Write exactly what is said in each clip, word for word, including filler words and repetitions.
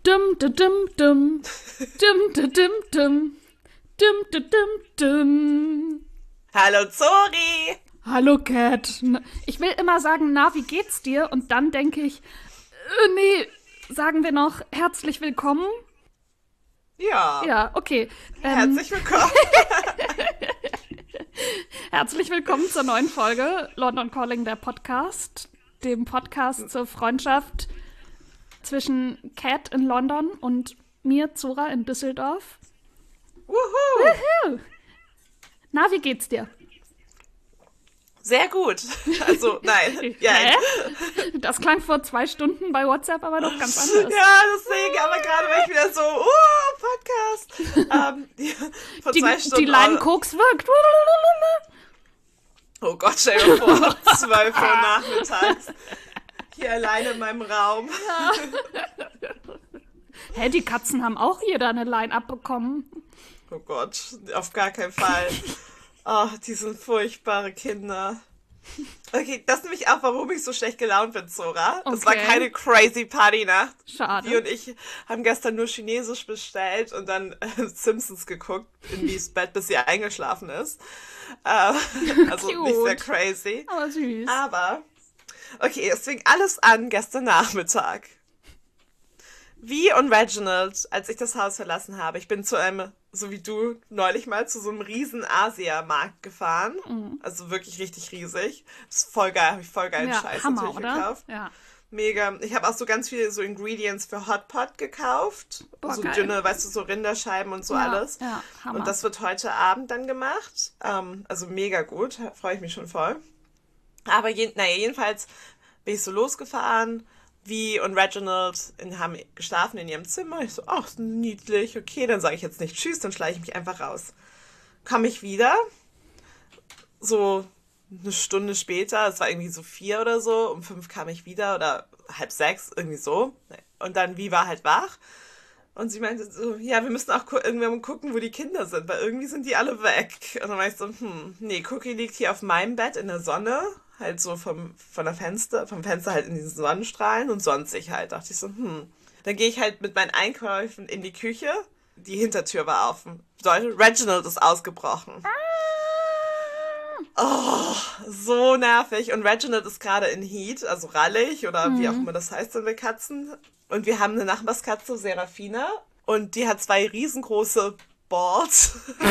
Dum, dum, dum, dum. Dum, dum, dum, dum. Dum, dum, dum, dum. Hallo Zori! Hallo Cat. Ich will immer sagen, na, wie geht's dir? Und dann denke ich, äh, nee, sagen wir noch herzlich willkommen. Ja. Ja, okay. Ähm, herzlich willkommen. Herzlich willkommen zur neuen Folge London Calling, der Podcast. Dem Podcast zur Freundschaft zwischen Cat in London und mir, Zora, in Düsseldorf. Wuhu! Wuhu! Na, wie geht's dir? Sehr gut. Also, nein. Ja, Hä? Das klang vor zwei Stunden bei WhatsApp aber doch ganz anders. Ja, deswegen, aber gerade war ich wieder so, uh, Podcast. ähm, ja, vor die, zwei Stunden. Die Line Koks wirkt. Oh Gott, stell dir vor, um zwölf Uhr nachmittags. Hier alleine in meinem Raum. Ja. Hä, die Katzen haben auch jeder eine Line abbekommen. Oh Gott, auf gar keinen Fall. Oh, die sind furchtbare Kinder. Okay, das ist nämlich auch, warum ich so schlecht gelaunt bin, Zora. Es Okay. war keine crazy Party-Nacht. Schade. Die und ich haben gestern nur Chinesisch bestellt und dann äh, Simpsons geguckt in Lies Bett, bis sie eingeschlafen ist. Äh, also Cute. nicht sehr crazy. Aber süß. Aber, okay, es fing alles an gestern Nachmittag. Wie und Reginald, als ich das Haus verlassen habe, ich bin zu einem, so wie du, neulich mal zu so einem riesen Asia-Markt gefahren. Mhm. Also wirklich richtig riesig. Das ist voll geil, habe ich voll geilen ja, Scheiß Hammer, natürlich oder? gekauft. Ja. Mega. Ich habe auch so ganz viele so Ingredients für Hotpot gekauft. Boah, so geil. dünne, weißt du, so Rinderscheiben und so Ja, alles. ja, Hammer. Und das wird heute Abend dann gemacht. Ähm, also mega gut, freue ich mich schon voll. Aber je, naja, jedenfalls bin ich so losgefahren. Wie und Reginald in, haben geschlafen in ihrem Zimmer. Ich so, ach, niedlich, okay, dann sage ich jetzt nicht tschüss, dann schleiche ich mich einfach raus. Komme ich wieder, so eine Stunde später, es war irgendwie so vier oder so, um fünf kam ich wieder oder halb sechs, irgendwie so. Und dann Wie war halt wach. Und sie meinte so, ja, wir müssen auch gu- irgendwann gucken, wo die Kinder sind, weil irgendwie sind die alle weg. Und dann war ich so, hm, nee, Cookie liegt hier auf meinem Bett in der Sonne, halt so vom, von der Fenster, vom Fenster halt in diesen Sonnenstrahlen und sonstig halt. Dachte ich so, hm. Dann gehe ich halt mit meinen Einkäufen in die Küche. Die Hintertür war offen. Bedeutet, Reginald ist ausgebrochen. Oh, so nervig. Und Reginald ist gerade in Heat, also rallig oder mhm. wie auch immer das heißt dann bei Katzen. Und wir haben eine Nachbarskatze, Serafina. Und die hat zwei riesengroße Balls.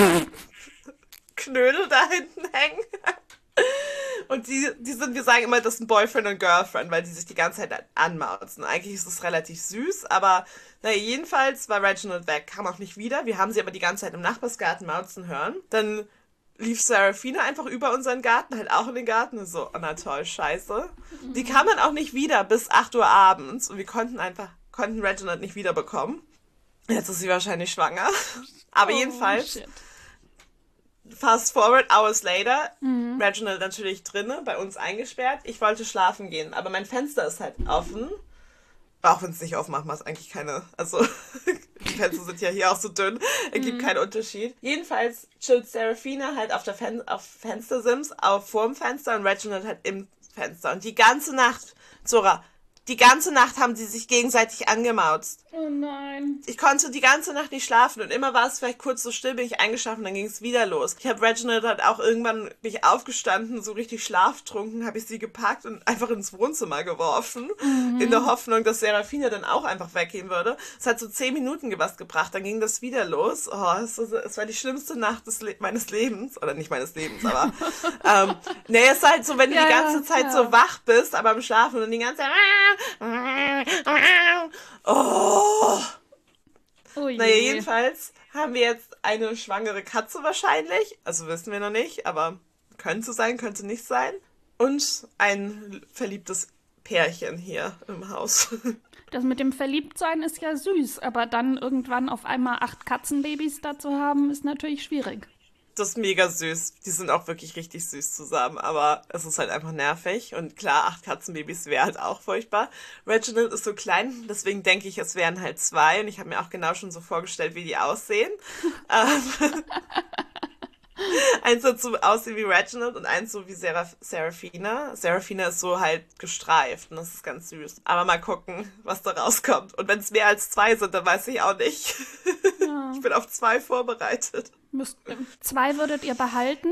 Knödel da hinten hängen. Und die, die sind, wir sagen immer, das sind Boyfriend und Girlfriend, weil die sich die ganze Zeit anmauzen. Eigentlich ist es relativ süß, aber naja, jedenfalls war Reginald weg, kam auch nicht wieder. Wir haben sie aber die ganze Zeit im Nachbarsgarten mauzen hören. Dann lief Serafina einfach über unseren Garten, halt auch in den Garten. Und so, oh na toll, scheiße. Mhm. Die kam dann auch nicht wieder bis acht Uhr abends und wir konnten einfach, konnten Reginald nicht wiederbekommen. Jetzt ist sie wahrscheinlich schwanger. Aber oh, jedenfalls... Shit. Fast forward, hours later, mhm. Reginald natürlich drinne, bei uns eingesperrt. Ich wollte schlafen gehen, aber mein Fenster ist halt offen. Auch wenn es nicht offen macht, macht es eigentlich keine, also die Fenster sind ja hier auch so dünn, ergibt mhm. keinen Unterschied. Jedenfalls chillt Serafina halt auf der Fen- auf Fenstersims, auf vorm Fenster und Reginald halt im Fenster. Und die ganze Nacht, Zora, die ganze Nacht haben sie sich gegenseitig angemauzt. Oh nein. Ich konnte die ganze Nacht nicht schlafen und immer war es vielleicht kurz so still, bin ich eingeschlafen, dann ging es wieder los. Ich habe Reginald halt auch irgendwann, bin ich aufgestanden, so richtig schlaftrunken, habe ich sie gepackt und einfach ins Wohnzimmer geworfen, mhm. in der Hoffnung, dass Serafina dann auch einfach weggehen würde. Es hat so zehn Minuten was gebracht, dann ging das wieder los. Oh, es, es war die schlimmste Nacht des Le- meines Lebens, oder nicht meines Lebens, aber ähm, nee, es ist halt so, wenn du ja, die ganze Zeit ja. so wach bist, aber am Schlafen und die ganze Zeit oh. Oh je. Naja, jedenfalls haben wir jetzt eine schwangere Katze wahrscheinlich. Also wissen wir noch nicht, aber könnte sein, könnte nicht sein. Und ein verliebtes Pärchen hier im Haus. Das mit dem Verliebtsein ist ja süß, aber dann irgendwann auf einmal acht Katzenbabys da zu haben, ist natürlich schwierig. Das ist mega süß. Die sind auch wirklich richtig süß zusammen, aber es ist halt einfach nervig. Und klar, acht Katzenbabys wäre halt auch furchtbar. Reginald ist so klein, deswegen denke ich, es wären halt zwei. Und ich habe mir auch genau schon so vorgestellt, wie die aussehen. ähm, Eins wird so aussehen wie Reginald und eins so wie Seraph- Seraphina. Seraphina ist so halt gestreift und das ist ganz süß. Aber mal gucken, was da rauskommt. Und wenn es mehr als zwei sind, dann weiß ich auch nicht. Ja. Ich bin auf zwei vorbereitet. Müsst, zwei würdet ihr behalten?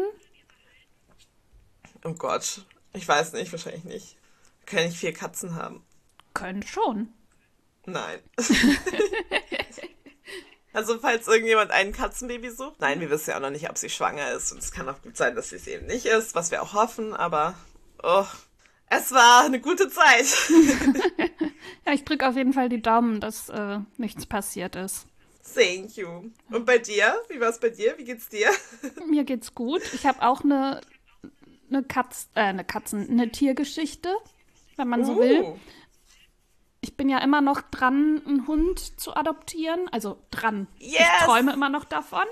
Oh Gott, ich weiß nicht, wahrscheinlich nicht. Wir können nicht vier Katzen haben. Können schon. Nein. Also falls irgendjemand ein Katzenbaby sucht. Nein, wir wissen ja auch noch nicht, ob sie schwanger ist. Und es kann auch gut sein, dass sie es eben nicht ist, was wir auch hoffen. Aber oh, es war eine gute Zeit. Ja, ich drücke auf jeden Fall die Daumen, dass äh, nichts passiert ist. Thank you. Und bei dir? Wie war es bei dir? Wie geht's dir? Mir geht's gut. Ich habe auch eine, eine, Katz, äh, eine Katzen, eine Tiergeschichte, wenn man so Uh. will. Ich bin ja immer noch dran, einen Hund zu adoptieren. Also dran. Yes. Ich träume immer noch davon.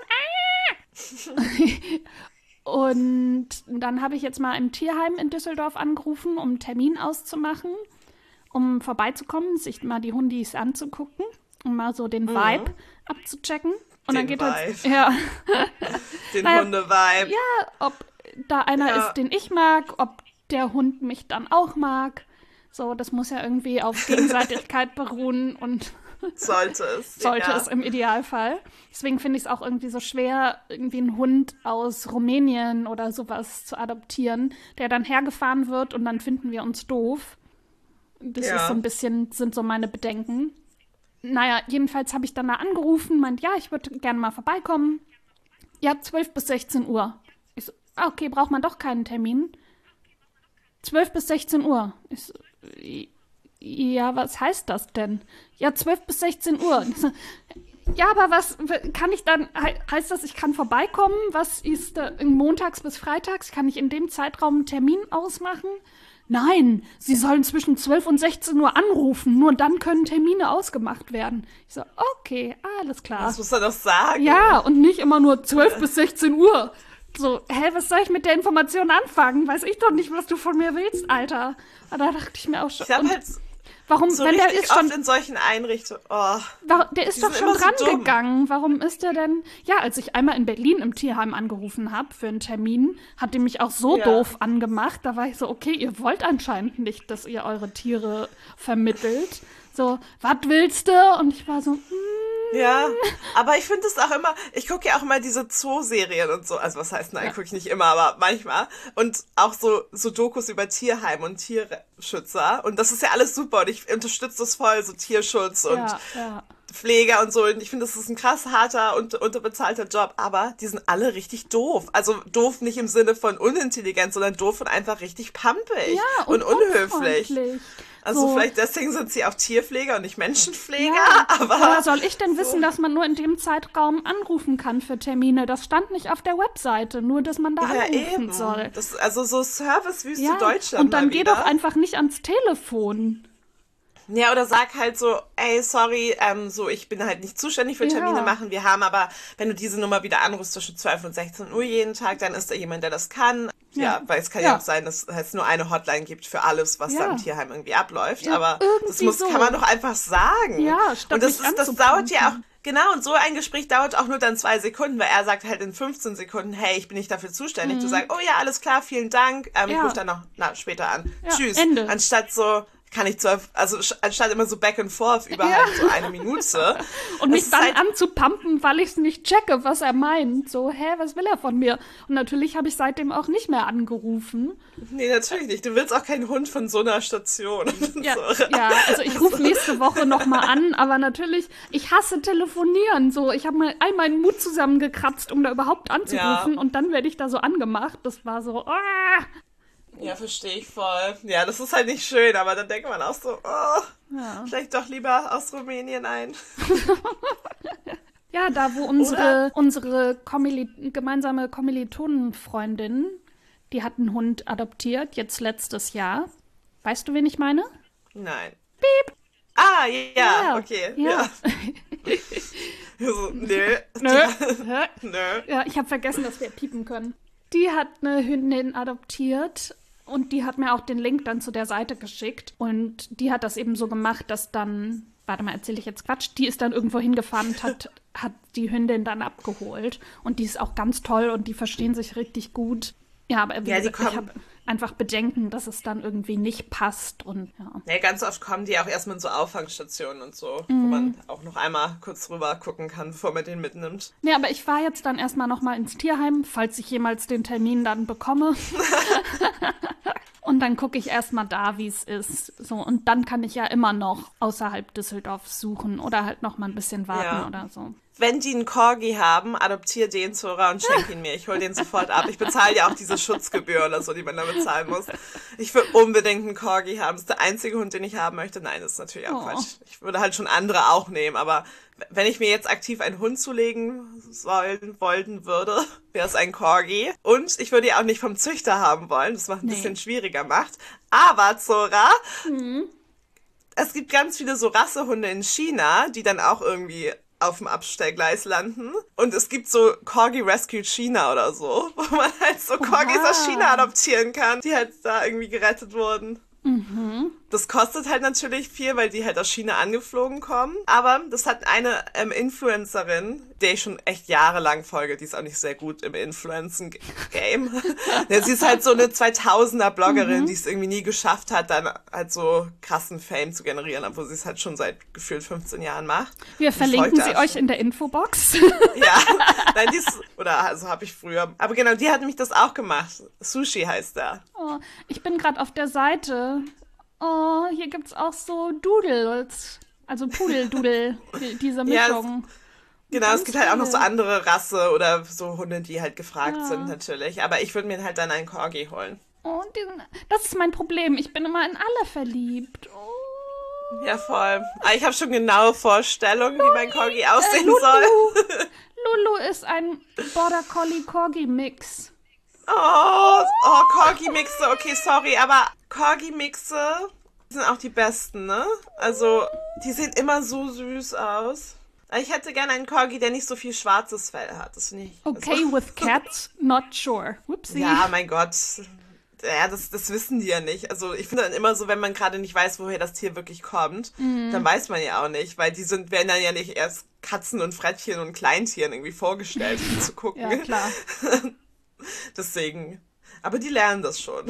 Und dann habe ich jetzt mal im Tierheim in Düsseldorf angerufen, um einen Termin auszumachen, um vorbeizukommen, sich mal die Hundis anzugucken, um mal so den Vibe mhm. abzuchecken. Und den dann geht Vibe. Halt, ja. Den naja, Hunde-Vibe. Ja, ob da einer ja. ist, den ich mag, ob der Hund mich dann auch mag. So, das muss ja irgendwie auf Gegenseitigkeit beruhen und sollte es. Sollte ja. es im Idealfall. Deswegen finde ich es auch irgendwie so schwer, irgendwie einen Hund aus Rumänien oder sowas zu adoptieren, der dann hergefahren wird und dann finden wir uns doof. Das ja. ist so ein bisschen, sind so meine Bedenken. Naja, jedenfalls habe ich dann da angerufen, meint, ja, ich würde gerne mal vorbeikommen. Ja, zwölf bis sechzehn Uhr. Ich so, ah, okay, braucht man doch keinen Termin. zwölf bis sechzehn Uhr. Ich so, ja, was heißt das denn? Ja, zwölf bis sechzehn Uhr. Ja, aber was kann ich dann, heißt das, ich kann vorbeikommen? Was ist da, montags bis freitags? Kann ich in dem Zeitraum einen Termin ausmachen? Nein, Sie sollen zwischen zwölf und sechzehn Uhr anrufen, nur dann können Termine ausgemacht werden. Ich so, okay, alles klar. Das muss er doch sagen. Ja, und nicht immer nur zwölf bis sechzehn Uhr. So, hä, was soll ich mit der Information anfangen? Weiß ich doch nicht, was du von mir willst, Alter. Aber da dachte ich mir auch schon. Ich hab halt warum, so wenn richtig der ist oft schon, in solchen Einrichtungen. Oh, warum, der ist doch schon so dran dumm. gegangen. Warum ist der denn? Ja, als ich einmal in Berlin im Tierheim angerufen habe für einen Termin, hat die mich auch so Ja. doof angemacht. Da war ich so, okay, ihr wollt anscheinend nicht, dass ihr eure Tiere vermittelt. So, was willst du? Und ich war so, hm. Ja, aber ich finde es auch immer, ich gucke ja auch immer diese Zoo-Serien und so, also was heißt, nein, Ja. gucke ich nicht immer, aber manchmal. Und auch so, so Dokus über Tierheim und Tierschützer. Und das ist ja alles super und ich unterstütze das voll, so Tierschutz und Ja, ja. Pfleger und so. Und ich finde, das ist ein krass harter und unterbezahlter Job, aber die sind alle richtig doof. Also doof nicht im Sinne von unintelligent, sondern doof und einfach richtig pampig Ja, und, und unhöflich. unfreundlich. Also So. vielleicht deswegen sind sie auch Tierpfleger und nicht Menschenpfleger, Ja, aber... woher soll ich denn wissen, dass man nur in dem Zeitraum anrufen kann für Termine? Das stand nicht auf der Webseite, nur dass man da Ja, anrufen eben. soll. Das, also so Servicewüste Ja, Deutschland und dann mal geh wieder. doch einfach nicht ans Telefon. Ja, oder sag halt so, ey, sorry, ähm, so, ich bin halt nicht zuständig für Ja. Termine machen. Wir haben aber, wenn du diese Nummer wieder anrufst zwischen zwölf und sechzehn Uhr jeden Tag, dann ist da jemand, der das kann. Ja, Ja. weil es kann ja. Ja. auch sein, dass es nur eine Hotline gibt für alles, was Ja. da im Tierheim irgendwie abläuft. Ja, aber irgendwie das muss, so. kann man doch einfach sagen. Ja, statt und das, mich ist, das dauert anzupumpen. ja auch, genau, und so ein Gespräch dauert auch nur dann zwei Sekunden, weil er sagt halt in fünfzehn Sekunden, hey, ich bin nicht dafür zuständig. Du sagst, oh ja, alles klar, vielen Dank, ähm, ich Mhm. Ja. rufe dann noch na, später an. Ja, Tschüss. Ende. Anstatt so, kann ich zwölf, also sch- anstatt immer so back and forth über Ja. halt so eine Minute. Und Das mich ist dann halt, anzupumpen, weil ich es nicht checke, was er meint. So, hä, was will er von mir? Und natürlich habe ich seitdem auch nicht mehr angerufen. Nee, natürlich nicht. Du willst auch keinen Hund von so einer Station. Ja, so. ja, also ich rufe nächste Woche nochmal an, aber natürlich, ich hasse telefonieren. So, ich habe mal all meinen Mut zusammengekratzt, um da überhaupt anzurufen Ja. und dann werde ich da so angemacht. Das war so, ah! Ja, verstehe ich voll. Ja, das ist halt nicht schön, aber dann denkt man auch so, oh, Ja. vielleicht doch lieber aus Rumänien ein. Ja, da wo unsere, unsere Kommili- gemeinsame Kommilitonenfreundin, die hat einen Hund adoptiert, jetzt letztes Jahr. Weißt du, wen ich meine? Nein. Piep. Ah, ja, Ja, okay. ja. Ja. So, nö. Nö. Hä? Nö. Ja, ich habe vergessen, dass wir piepen können. Die hat eine Hündin adoptiert und die hat mir auch den Link dann zu der Seite geschickt. Und die hat das eben so gemacht, dass dann, warte mal, erzähle ich jetzt Quatsch, die ist dann irgendwo hingefahren und hat, hat die Hündin dann abgeholt. Und die ist auch ganz toll und die verstehen sich richtig gut. Ja, aber wie Ja, die gesagt, ich kommen- habe einfach Bedenken, dass es dann irgendwie nicht passt. Und ja. Ja, ganz oft kommen die auch erstmal in so Auffangstationen und so, wo man auch noch einmal kurz rüber gucken kann, bevor man den mitnimmt. Nee, aber ich fahre jetzt dann erstmal nochmal ins Tierheim, falls ich jemals den Termin dann bekomme. Und dann gucke ich erstmal da, wie es ist. So, und dann kann ich ja immer noch außerhalb Düsseldorfs suchen oder halt noch mal ein bisschen warten Ja. oder so. Wenn die einen Corgi haben, adoptier den, Zora, und schenk ihn mir. Ich hol den sofort ab. Ich bezahle ja auch diese Schutzgebühr oder so, die man da bezahlen muss. Ich will unbedingt einen Corgi haben. Das ist der einzige Hund, den ich haben möchte. Nein, das ist natürlich auch Oh. Quatsch. Ich würde halt schon andere auch nehmen, aber wenn ich mir jetzt aktiv einen Hund zulegen sollen, wollen würde, wäre es ein Corgi. Und ich würde ihn auch nicht vom Züchter haben wollen, das macht ein Nee. bisschen schwieriger macht. Aber, Zora, es gibt ganz viele so Rassehunde in China, die dann auch irgendwie auf dem Abstellgleis landen. Und es gibt so Corgi Rescue China oder so, wo man halt so Corgis aus China adoptieren kann, die halt da irgendwie gerettet wurden. Das kostet halt natürlich viel, weil die halt aus China angeflogen kommen. Aber das hat eine ähm, Influencerin, der ich schon echt jahrelang folge, die ist auch nicht sehr gut im Influencen-Game. Ja, sie ist halt so eine zweitausender-Bloggerin, die es irgendwie nie geschafft hat, dann halt so krassen Fame zu generieren, obwohl sie es halt schon seit gefühlt fünfzehn Jahren macht. Wir Ich verlinken folge sie da euch schon. in der Infobox. Ja, nein, die ist, oder also habe ich früher. Aber genau, die hat nämlich das auch gemacht. Sushi heißt der. Oh, ich bin gerade auf der Seite. Oh, hier gibt's auch so Doodles. Also Pudeldudel, die- diese Ja, Mischung. Genau, Ganz es gibt halt auch noch so viele. andere Rasse oder so Hunde, die halt gefragt Ja. sind natürlich. Aber ich würde mir halt dann einen Corgi holen. Oh, diesen, das ist mein Problem. Ich bin immer in alle verliebt. Oh. Ja, voll. Aber ich habe schon genaue Vorstellungen, wie mein Corgi aussehen Lulu. soll. Lulu ist ein Border Collie Corgi Mix. Oh, oh Corgi-Mixe. Okay, sorry, aber Corgi-Mixe sind auch die besten, ne? Also, die sehen immer so süß aus. Aber ich hätte gerne einen Corgi, der nicht so viel schwarzes Fell hat. Das finde ich. Okay with cats, not sure. Whoopsie. Ja, mein Gott. Ja, das, das wissen die ja nicht. Also ich finde dann immer so, wenn man gerade nicht weiß, woher das Tier wirklich kommt, dann weiß man ja auch nicht, weil die sind, werden dann ja nicht erst Katzen und Frettchen und Kleintieren irgendwie vorgestellt, um zu gucken. Ja, klar. Deswegen. Aber die lernen das schon.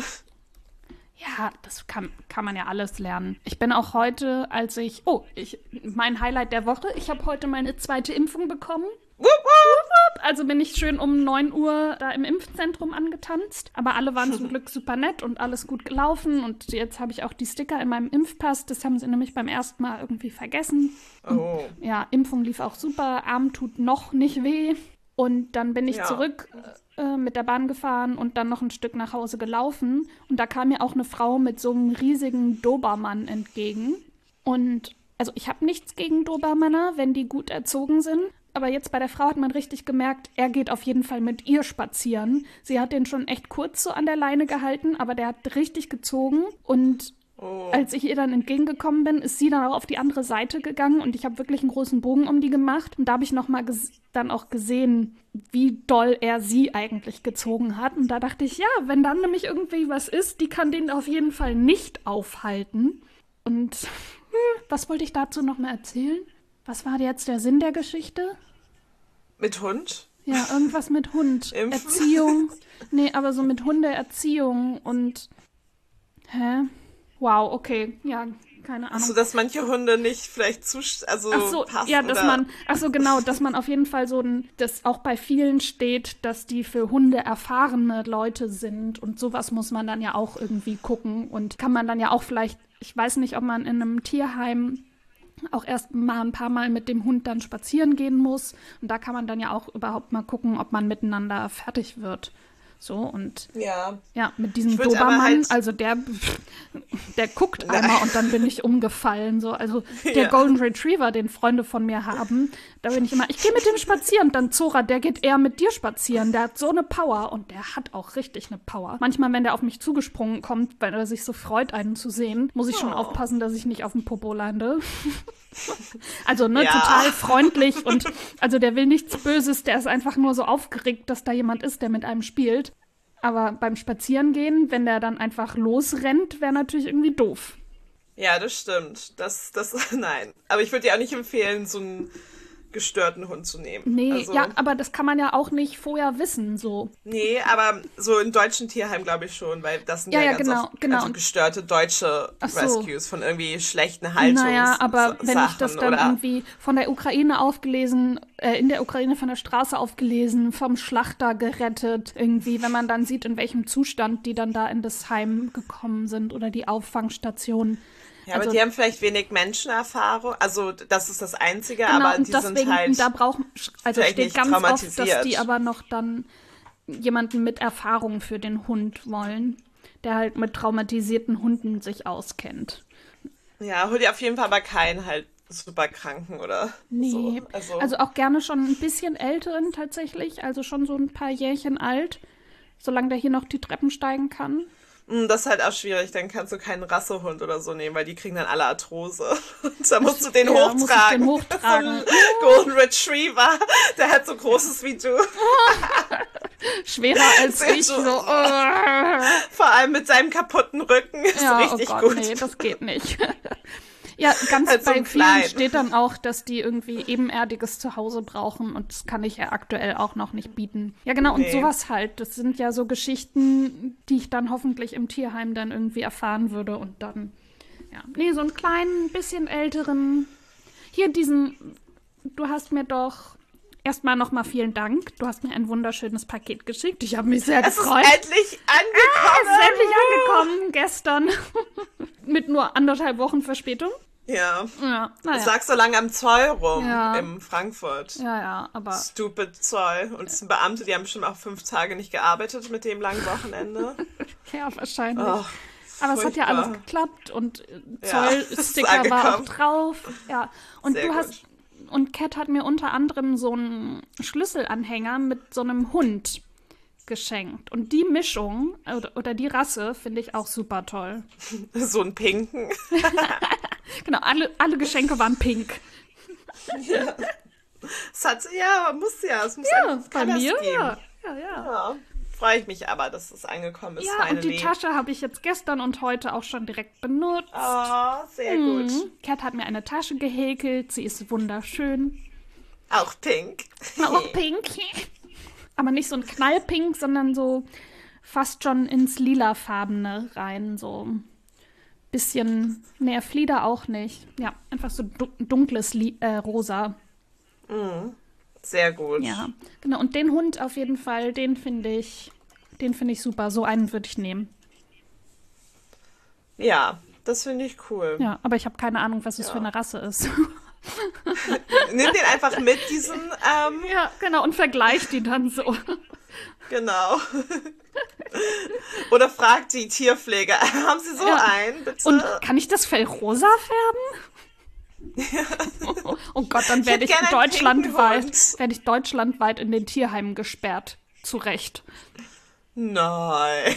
Ja, das kann, kann man ja alles lernen. Ich bin auch heute, als ich, oh, ich, mein Highlight der Woche, ich habe heute meine zweite Impfung bekommen. Wupp, wupp. Also bin ich schön um neun Uhr da im Impfzentrum angetanzt. Aber alle waren zum Glück super nett und alles gut gelaufen. Und jetzt habe ich auch die Sticker in meinem Impfpass. Das haben sie nämlich beim ersten Mal irgendwie vergessen. Oh. Ja, Impfung lief auch super. Arm tut noch nicht weh. Und dann bin ich Ja. zurück äh, mit der Bahn gefahren und dann noch ein Stück nach Hause gelaufen. Und da kam mir auch eine Frau mit so einem riesigen Dobermann entgegen. Und also ich habe nichts gegen Dobermänner, wenn die gut erzogen sind. Aber jetzt bei der Frau hat man richtig gemerkt, er geht auf jeden Fall mit ihr spazieren. Sie hat den schon echt kurz so an der Leine gehalten, aber der hat richtig gezogen. Und Oh. als ich ihr dann entgegengekommen bin, ist sie dann auch auf die andere Seite gegangen und ich habe wirklich einen großen Bogen um die gemacht. Und da habe ich noch mal ges- dann auch gesehen, wie doll er sie eigentlich gezogen hat. Und da dachte ich, ja, wenn dann nämlich irgendwie was ist, die kann den auf jeden Fall nicht aufhalten. Und hm, was wollte ich dazu noch mal erzählen? Was war jetzt der Sinn der Geschichte? Mit Hund? Ja, irgendwas mit Hund. Impfen? Erziehung. Nee, aber so mit Hundeerziehung und... Hä? Wow, okay. Ja, keine Ahnung. So, dass manche Hunde nicht vielleicht zu, also Ach so, passen ja, dass oder... man, ach so, genau, dass man auf jeden Fall so ein, dass auch bei vielen steht, dass die für Hunde erfahrene Leute sind und sowas muss man dann ja auch irgendwie gucken und kann man dann ja auch vielleicht, ich weiß nicht, ob man in einem Tierheim auch erst mal ein paar Mal mit dem Hund dann spazieren gehen muss und da kann man dann ja auch überhaupt mal gucken, ob man miteinander fertig wird. So, und Ja. ja, mit diesem Ich würd aber Dobermann, halt- also der, der guckt einmal und dann bin ich umgefallen. So. Also der Ja. Golden Retriever, den Freunde von mir haben, da bin ich immer, ich gehe mit dem spazieren. Und dann Zora, der geht eher mit dir spazieren. Der hat so eine Power und der hat auch richtig eine Power. Manchmal, wenn der auf mich zugesprungen kommt, weil er sich so freut, einen zu sehen, muss ich schon Oh. aufpassen, dass ich nicht auf dem Popo lande. Also, ne, Ja. total freundlich und also der will nichts Böses, der ist einfach nur so aufgeregt, dass da jemand ist, der mit einem spielt. Aber beim Spazierengehen, wenn der dann einfach losrennt, wäre natürlich irgendwie doof. Ja, das stimmt. Das, das, nein. Aber ich würde dir auch nicht empfehlen, so einen gestörten Hund zu nehmen. Nee, also, ja, aber das kann man ja auch nicht vorher wissen, so. Nee, aber so in deutschen Tierheimen glaube ich schon, weil das sind Ja, ja, ja, ganz genau, oft genau. also gestörte deutsche Ach so. Rescues von irgendwie schlechten Haltungs Naja, aber wenn ich das dann oder irgendwie von der Ukraine aufgelesen, äh, in der Ukraine von der Straße aufgelesen, vom Schlachter gerettet, irgendwie, wenn man dann sieht, in welchem Zustand die dann da in das Heim gekommen sind oder die Auffangstation. Ja, Also- aber die haben vielleicht wenig Menschenerfahrung. Also das ist das Einzige, Genau, aber und die deswegen, sind halt da brauchen, also vielleicht steht nicht ganz oft, dass traumatisiert. die aber noch dann jemanden mit Erfahrung für den Hund wollen, der halt mit traumatisierten Hunden sich auskennt. Ja, hol dir auf jeden Fall aber keinen halt super kranken oder Nee, so. Also, also auch gerne schon ein bisschen älteren tatsächlich, also schon so ein paar Jährchen alt, solange der hier noch die Treppen steigen kann. mh, das ist halt auch schwierig. Dann kannst du keinen Rassehund oder so nehmen, weil die kriegen dann alle Arthrose. Und da musst du den Ja, muss ich hochtragen. den hochtragen. So ein Golden Retriever, der halt so groß ist wie du. Schwerer als Sehr ich, so- so. äh. Vor allem mit seinem kaputten Rücken ist Ja, richtig oh Gott, gut. nee, das geht nicht. Ja, ganz Halt so bei ein vielen klein. steht dann auch, dass die irgendwie ebenerdiges Zuhause brauchen und das kann ich ja aktuell auch noch nicht bieten. Ja, genau, und Nee. sowas halt. Das sind ja so Geschichten, die ich dann hoffentlich im Tierheim dann irgendwie erfahren würde und dann, ja. Nee, so einen kleinen, bisschen älteren. Hier diesen, du hast mir doch erstmal nochmal vielen Dank. Du hast mir ein wunderschönes Paket geschickt. Ich habe mich sehr Es ist gefreut. endlich angekommen. Es ist endlich angekommen gestern. Mit nur anderthalb Wochen Verspätung. Ja. Ja, Es naja. lag so lange am Zoll rum Ja. in Frankfurt. Ja, ja, aber Stupid Zoll. Und es sind Beamte, die haben schon auch fünf Tage nicht gearbeitet mit dem langen Wochenende. ja, wahrscheinlich. Oh, aber es hat ja furchtbar. alles geklappt und äh, Ja, es ist Zollsticker war auch angekommen. drauf. Ja, und Sehr du gut. hast und Kat hat mir unter anderem so einen Schlüsselanhänger mit so einem Hund geschenkt. Und die Mischung oder, oder die Rasse finde ich auch super toll. So ein Pinken. Genau, alle, alle Geschenke waren pink. Es hat, ja, man muss ja. Es muss Ja, einfach bei Colours mir, geben. ja. Ja, ja. Ja. Freue ich mich aber, dass es angekommen ist. Ja, und die finally. Tasche habe ich jetzt gestern und heute auch schon direkt benutzt. Oh, sehr gut. Mhm. Kat hat mir eine Tasche gehäkelt. Sie ist wunderschön. Auch pink. Auch pink. Aber nicht so ein Knallpink, sondern so fast schon ins Lilafarbene rein. So ein bisschen, nee, Flieder auch nicht. Ja, einfach so du- dunkles Li äh, Rosa. Sehr gut. Ja, genau. Und den Hund auf jeden Fall, den finde ich, den finde ich super. So einen würde ich nehmen. Ja, das finde ich cool. Ja, aber ich habe keine Ahnung, was es Ja. für eine Rasse ist. Nimm den einfach mit, diesen, ähm, Ja, genau. Und vergleich die dann so. genau. Oder fragt die Tierpfleger, haben Sie so Ja. einen, bitte? Und kann ich das Fell rosa färben? Oh Gott, dann werde Ich ich, hätte gerne einen deutschlandweit, pinken Hund. werde ich deutschlandweit in den Tierheimen gesperrt. Zu Recht. Nein.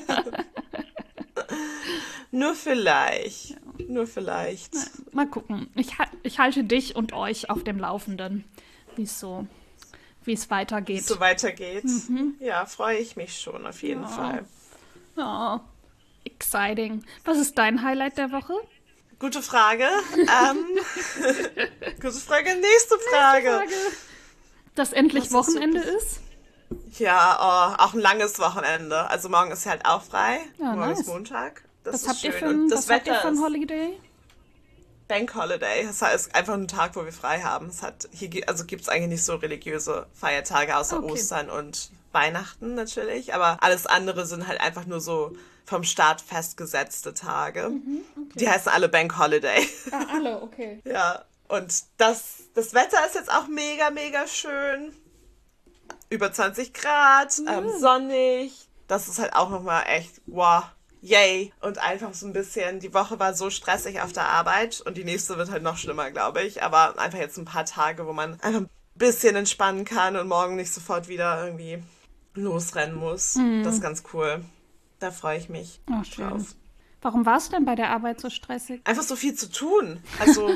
Nur vielleicht. Nur vielleicht. Mal gucken. Ich, ha- ich halte dich und euch auf dem Laufenden, wie es so, wie es Wie weitergeht. es so weitergeht. Ja, freue ich mich schon, auf jeden Ja. Fall. Oh, exciting. Was ist dein Highlight der Woche? Gute Frage. ähm, gute Frage. Nächste Frage. Dass endlich Was ist Wochenende so- ist? Ja, oh, auch ein langes Wochenende. Also morgen ist halt auch frei. Ja, morgen nice. ist Montag. Das Was ist habt schön. ihr für Und ein, das was habt ihr Wetter für ein ist Holiday? Bank Holiday. Das ist einfach ein Tag, wo wir frei haben. Es hat hier gi- also gibt es eigentlich nicht so religiöse Feiertage außer Okay. Ostern und Weihnachten natürlich. Aber alles andere sind halt einfach nur so vom Staat festgesetzte Tage. Mhm, Die heißen alle Bank Holiday. Ah, alle, okay. Ja, und das, das Wetter ist jetzt auch mega, mega schön. Über zwanzig Grad, ähm, sonnig. Das ist halt auch nochmal echt, wow, yay. Und einfach so ein bisschen, die Woche war so stressig auf der Arbeit und die nächste wird halt noch schlimmer, glaube ich. Aber einfach jetzt ein paar Tage, wo man einfach ein bisschen entspannen kann und morgen nicht sofort wieder irgendwie losrennen muss. Das ist ganz cool. Da freue ich mich Oh, schön. drauf. Warum war es denn bei der Arbeit so stressig? Einfach so viel zu tun. Also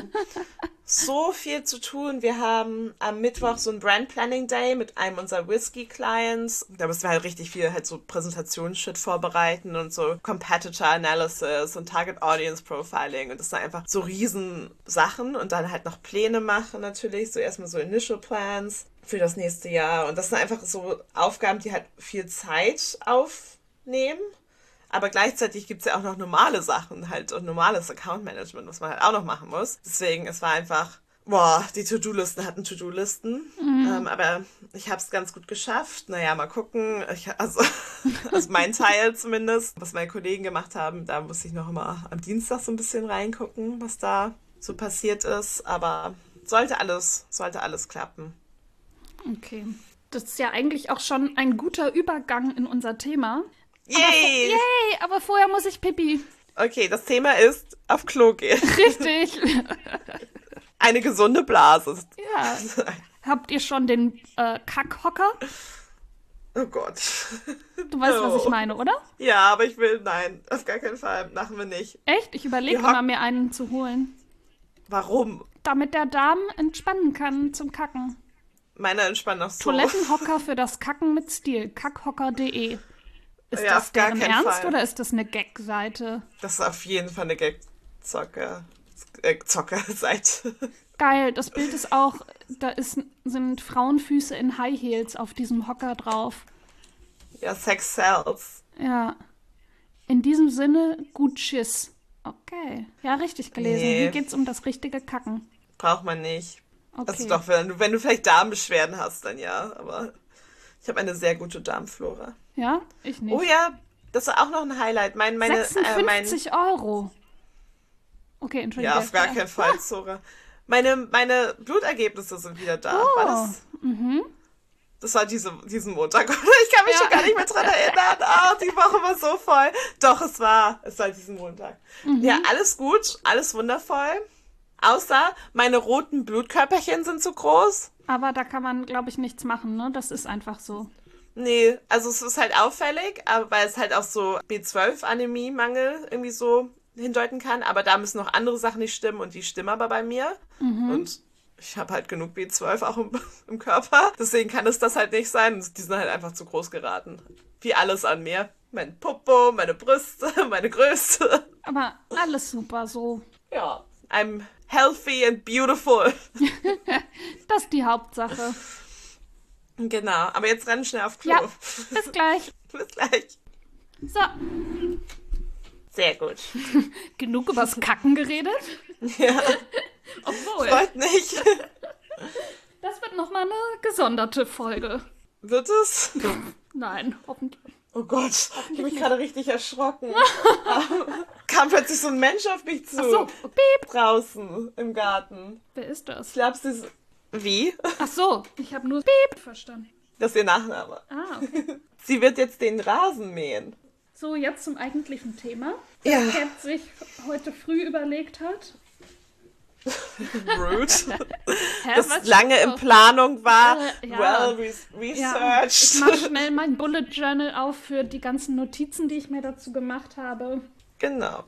so viel zu tun. Wir haben am Mittwoch so ein Brand Planning Day mit einem unserer Whisky-Clients. Da müssen wir halt richtig viel halt so Präsentationsshit vorbereiten und so Competitor Analysis und Target Audience Profiling. Und das sind einfach so riesen Sachen. Und dann halt noch Pläne machen natürlich. So erstmal so Initial Plans für das nächste Jahr. Und das sind einfach so Aufgaben, die halt viel Zeit aufnehmen. Aber gleichzeitig gibt es ja auch noch normale Sachen halt und normales Account-Management, was man halt auch noch machen muss. Deswegen, es war einfach, boah, die To-Do-Listen hatten To-Do-Listen. Mhm. Ähm, aber ich habe es ganz gut geschafft. Naja, mal gucken. Ich, also, also mein Teil zumindest, was meine Kollegen gemacht haben, da muss ich noch immer am Dienstag so ein bisschen reingucken, was da so passiert ist. Aber sollte alles, sollte alles klappen. Okay. Das ist ja eigentlich auch schon ein guter Übergang in unser Thema. Yay! Aber, yay! Aber vorher muss ich pipi. Okay, das Thema ist auf Klo gehen. Richtig. Eine gesunde Blase. Ja. Habt ihr schon den äh, Kackhocker? Oh Gott. Du weißt, oh. was ich meine, oder? Ja, aber ich will, nein, auf gar keinen Fall. Machen wir nicht. Echt? Ich überlege immer, mir einen zu holen. Warum? Damit der Darm entspannen kann zum Kacken. Meine entspannen auch so. Toilettenhocker für das Kacken mit Stil. Kackhocker punkt de. Ist ja, das deren Ernst Fall. Oder ist das eine Gag-Seite? Das ist auf jeden Fall eine Gag-Zocker, äh, Zocker-Seite. Geil, das Bild ist auch, da ist, sind Frauenfüße in High Heels auf diesem Hocker drauf. Ja, Sex sells. Ja. In diesem Sinne, gut Schiss. Okay. Ja, richtig gelesen. Nee. Hier geht's um das richtige Kacken. Braucht man nicht. Okay. Also doch, wenn du, wenn du vielleicht Darmbeschwerden hast, dann ja, aber ich habe eine sehr gute Darmflora. Ja, ich nicht. Oh ja, das war auch noch ein Highlight. Mein, meine, sechsundfünfzig äh, mein... Euro. Okay, entschuldige. Ja, auf gar keinen Fall, ah. Zora. Meine, meine Blutergebnisse sind wieder da. Oh, war das? Mhm. Das war diese, diesen Montag. Ich kann mich ja. schon gar nicht mehr dran erinnern. Ah, die Woche war so voll. Doch, es war. Es war diesen Montag. Mhm. Ja, alles gut. Alles wundervoll. Außer meine roten Blutkörperchen sind zu groß. Aber da kann man, glaube ich, nichts machen, ne? Das ist einfach so. Nee, also es ist halt auffällig, aber weil es halt auch so B zwölf Anämie-Mangel irgendwie so hindeuten kann. Aber da müssen noch andere Sachen nicht stimmen und die stimmen aber bei mir. Mhm. Und ich habe halt genug B zwölf auch im, im Körper. Deswegen kann es das halt nicht sein. Die sind halt einfach zu groß geraten. Wie alles an mir. Mein Popo, meine Brüste, meine Größe. Aber alles super so. Ja, I'm healthy and beautiful. Das ist die Hauptsache. Genau, aber jetzt rennen schnell auf Klo. Ja, bis gleich. Bis gleich. So. Sehr gut. Genug übers Kacken geredet? Ja. Obwohl. Freut mich. Das wird nochmal eine gesonderte Folge. Wird es? Nein, hoffentlich. Oh Gott, ich habe mich gerade richtig erschrocken. Kam plötzlich so ein Mensch auf mich zu. Ach so, piep. Draußen im Garten. Wer ist das? Ich glaube, sie ist... Wie? Ach so, ich habe nur piep verstanden. Das ist ihr Nachname. Ah, okay. Sie wird jetzt den Rasen mähen. So, jetzt zum eigentlichen Thema. Ja. Das Cat sich heute früh überlegt hat. Rude. Hä, das was? lange in Planung war. Äh, ja. Well re researched. Ja, ich mache schnell mein Bullet Journal auf für die ganzen Notizen, die ich mir dazu gemacht habe. Genau.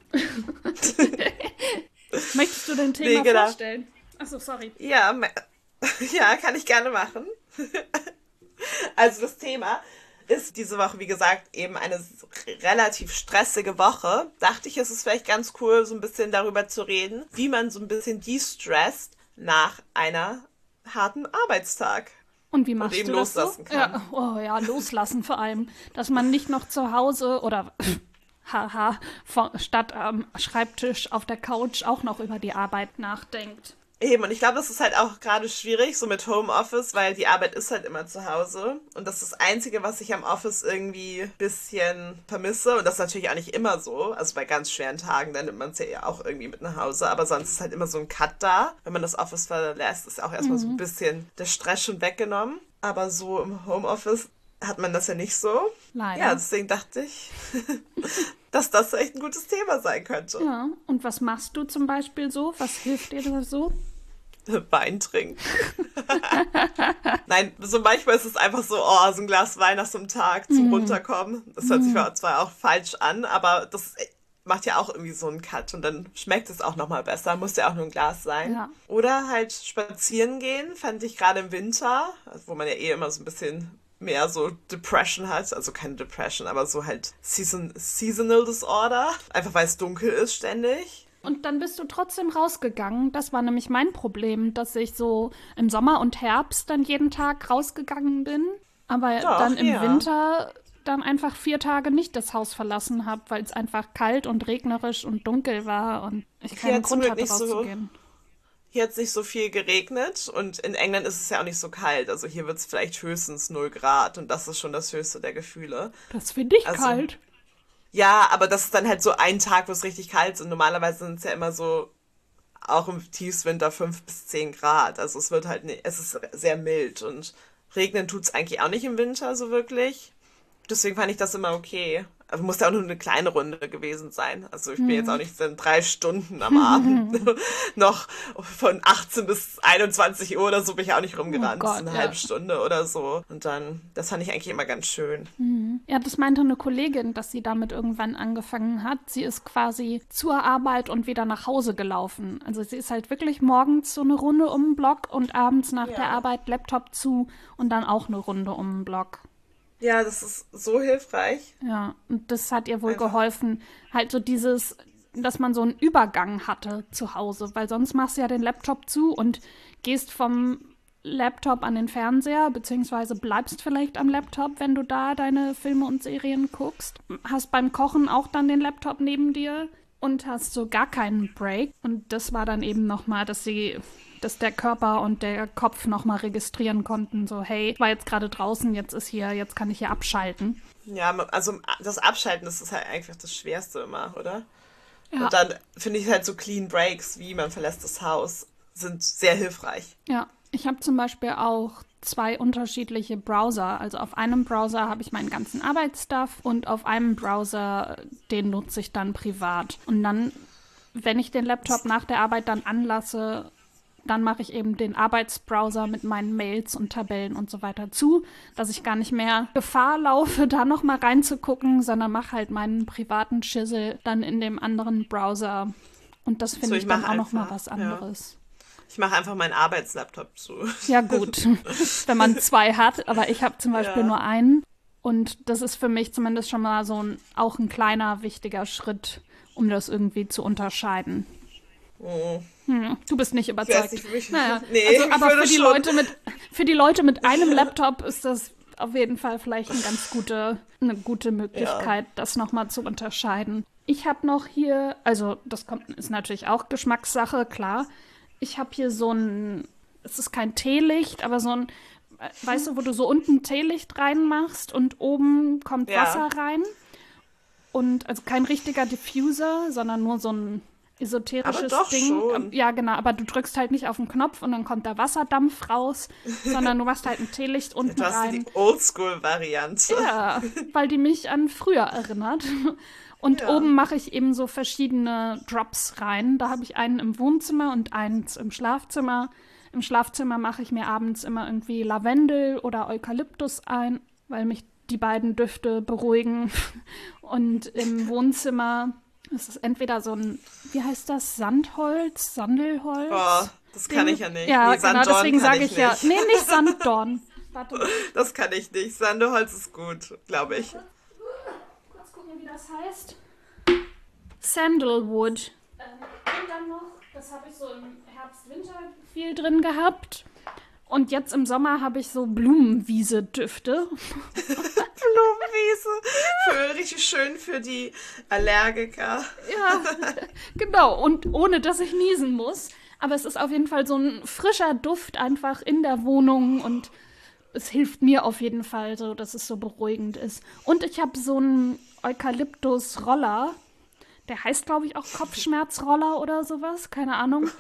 Möchtest du dein Thema nee, genau. vorstellen? Achso, sorry. Ja, ja, kann ich gerne machen. Also das Thema ist diese Woche, wie gesagt, eben eine relativ stressige Woche. Dachte ich, es ist vielleicht ganz cool, so ein bisschen darüber zu reden, wie man so ein bisschen de-stresst nach einer harten Arbeitstag. Und wie machst und eben du das loslassen so? kann. Ja, oh ja, loslassen vor allem. Dass man nicht noch zu Hause oder haha, statt am Schreibtisch auf der Couch auch noch über die Arbeit nachdenkt. Eben, und ich glaube, das ist halt auch gerade schwierig, so mit Homeoffice, weil die Arbeit ist halt immer zu Hause. Und das ist das Einzige, was ich am Office irgendwie ein bisschen vermisse. Und das ist natürlich auch nicht immer so. Also bei ganz schweren Tagen, dann nimmt man es ja auch irgendwie mit nach Hause. Aber sonst ist halt immer so ein Cut da. Wenn man das Office verlässt, ist auch erstmal mhm. so ein bisschen der Stress schon weggenommen. Aber so im Homeoffice hat man das ja nicht so. Leider. Ja, deswegen dachte ich, dass das echt ein gutes Thema sein könnte. Ja, und was machst du zum Beispiel so? Was hilft dir da so? Wein trinken. Nein, so manchmal ist es einfach so, oh, so ein Glas Wein nach so einem Tag zum mm. Runterkommen. Das hört sich mm. zwar auch falsch an, aber das macht ja auch irgendwie so einen Cut und dann schmeckt es auch nochmal besser. Muss ja auch nur ein Glas sein. Ja. Oder halt spazieren gehen, fand ich gerade im Winter, also wo man ja eh immer so ein bisschen mehr so Depression hat, also keine Depression, aber so halt Season, Seasonal Disorder, einfach weil es dunkel ist ständig. Und dann bist du trotzdem rausgegangen. Das war nämlich mein Problem, dass ich so im Sommer und Herbst dann jeden Tag rausgegangen bin, aber Doch, dann im ja. Winter dann einfach vier Tage nicht das Haus verlassen habe, weil es einfach kalt und regnerisch und dunkel war und ich keinen hat's Grund zum hatte, Glück nicht so- rauszugehen. Hier hat es nicht so viel geregnet und in England ist es ja auch nicht so kalt. Also hier wird es vielleicht höchstens null Grad und das ist schon das höchste der Gefühle. Das finde ich Also- kalt. Ja, aber das ist dann halt so ein Tag, wo es richtig kalt ist und normalerweise sind es ja immer so auch im Tiefswinter fünf bis zehn Grad. Also es wird halt, nicht, es ist sehr mild und regnen tut es eigentlich auch nicht im Winter so wirklich. Deswegen fand ich das immer okay. Also muss ja auch nur eine kleine Runde gewesen sein. Also ich bin jetzt auch nicht in drei Stunden am Abend noch von achtzehn bis einundzwanzig Uhr oder so bin ich auch nicht rumgerannt. Oh Das ist Gott, eine ja. halbe Stunde oder so. Und dann, das fand ich eigentlich immer ganz schön. Ja, das meinte eine Kollegin, dass sie damit irgendwann angefangen hat. Sie ist quasi zur Arbeit und wieder nach Hause gelaufen. Also sie ist halt wirklich morgens so eine Runde um den Block und abends nach Ja. der Arbeit Laptop zu und dann auch eine Runde um den Block. Ja, das ist so hilfreich. Ja, und das hat ihr wohl Einfach. geholfen. Halt so dieses, dass man so einen Übergang hatte zu Hause, weil sonst machst du ja den Laptop zu und gehst vom Laptop an den Fernseher, beziehungsweise bleibst vielleicht am Laptop, wenn du da deine Filme und Serien guckst. Hast beim Kochen auch dann den Laptop neben dir und hast so gar keinen Break. Und das war dann eben nochmal, dass sie, dass der Körper und der Kopf nochmal registrieren konnten, so hey, ich war jetzt gerade draußen, jetzt ist hier, jetzt kann ich hier abschalten. Ja, also das Abschalten, das ist halt einfach das Schwerste immer, oder? Ja. Und dann finde ich halt so Clean Breaks, wie man verlässt das Haus, sind sehr hilfreich. Ja, ich habe zum Beispiel auch zwei unterschiedliche Browser. Also auf einem Browser habe ich meinen ganzen Arbeitsstuff und auf einem Browser, den nutze ich dann privat. Und dann, wenn ich den Laptop nach der Arbeit dann anlasse, dann mache ich eben den Arbeitsbrowser mit meinen Mails und Tabellen und so weiter zu, dass ich gar nicht mehr Gefahr laufe, da noch mal reinzugucken, sondern mache halt meinen privaten Schissel dann in dem anderen Browser. Und das finde So, ich, ich dann mach auch noch mal einfach, was ja. anderes. Ich mache einfach meinen Arbeitslaptop zu. Ja gut, wenn man zwei hat, aber ich habe zum Beispiel Ja. nur einen und das ist für mich zumindest schon mal so ein, auch ein kleiner, wichtiger Schritt, um das irgendwie zu unterscheiden. Oh. Hm, du bist nicht Ich weiß überzeugt. nicht, für mich. Naja, Nee, also, ich aber würde für die, schon. Leute mit, für die Leute mit einem Laptop ist das auf jeden Fall vielleicht eine ganz gute, eine gute Möglichkeit, das nochmal zu unterscheiden. Ich habe noch hier, also das kommt, ist natürlich auch Geschmackssache, klar. Ich habe hier so ein, es ist kein Teelicht, aber so ein, äh, weißt du, wo du so unten Teelicht reinmachst und oben kommt Ja. Wasser rein. Und also kein richtiger Diffuser, sondern nur so ein esoterisches Aber doch Ding. schon. Ja, genau, aber du drückst halt nicht auf den Knopf und dann kommt da Wasserdampf raus, sondern du machst halt ein Teelicht unten Du hast rein. die Oldschool-Variante. Ja, weil die mich an früher erinnert. Und Ja. oben mache ich eben so verschiedene Drops rein. Da habe ich einen im Wohnzimmer und eins im Schlafzimmer. Im Schlafzimmer mache ich mir abends immer irgendwie Lavendel oder Eukalyptus ein, weil mich die beiden Düfte beruhigen. Und im Wohnzimmer ist es entweder so ein, wie heißt das, Sandholz, Sandelholz? Boah, das kann Ding. ich ja nicht. Ja, Nee, genau, Sanddorn deswegen kann sage ich, ja, nicht. nee, nicht Sanddorn. Warte, Das kann ich nicht. Sandeholz ist gut, glaube ich. kurz gucken, wie das heißt. Sandalwood. Ähm, und dann noch, das habe ich so im Herbst, Winter viel drin gehabt. Und jetzt im Sommer habe ich so Blumenwiese-Düfte. Blumenwiese. Für, richtig schön für die Allergiker. Ja, genau. Und ohne, dass ich niesen muss. Aber es ist auf jeden Fall so ein frischer Duft einfach in der Wohnung und es hilft mir auf jeden Fall so, dass es so beruhigend ist. Und ich habe so einen Eukalyptus-Roller. Der heißt, glaube ich, auch Kopfschmerzroller oder sowas. Keine Ahnung.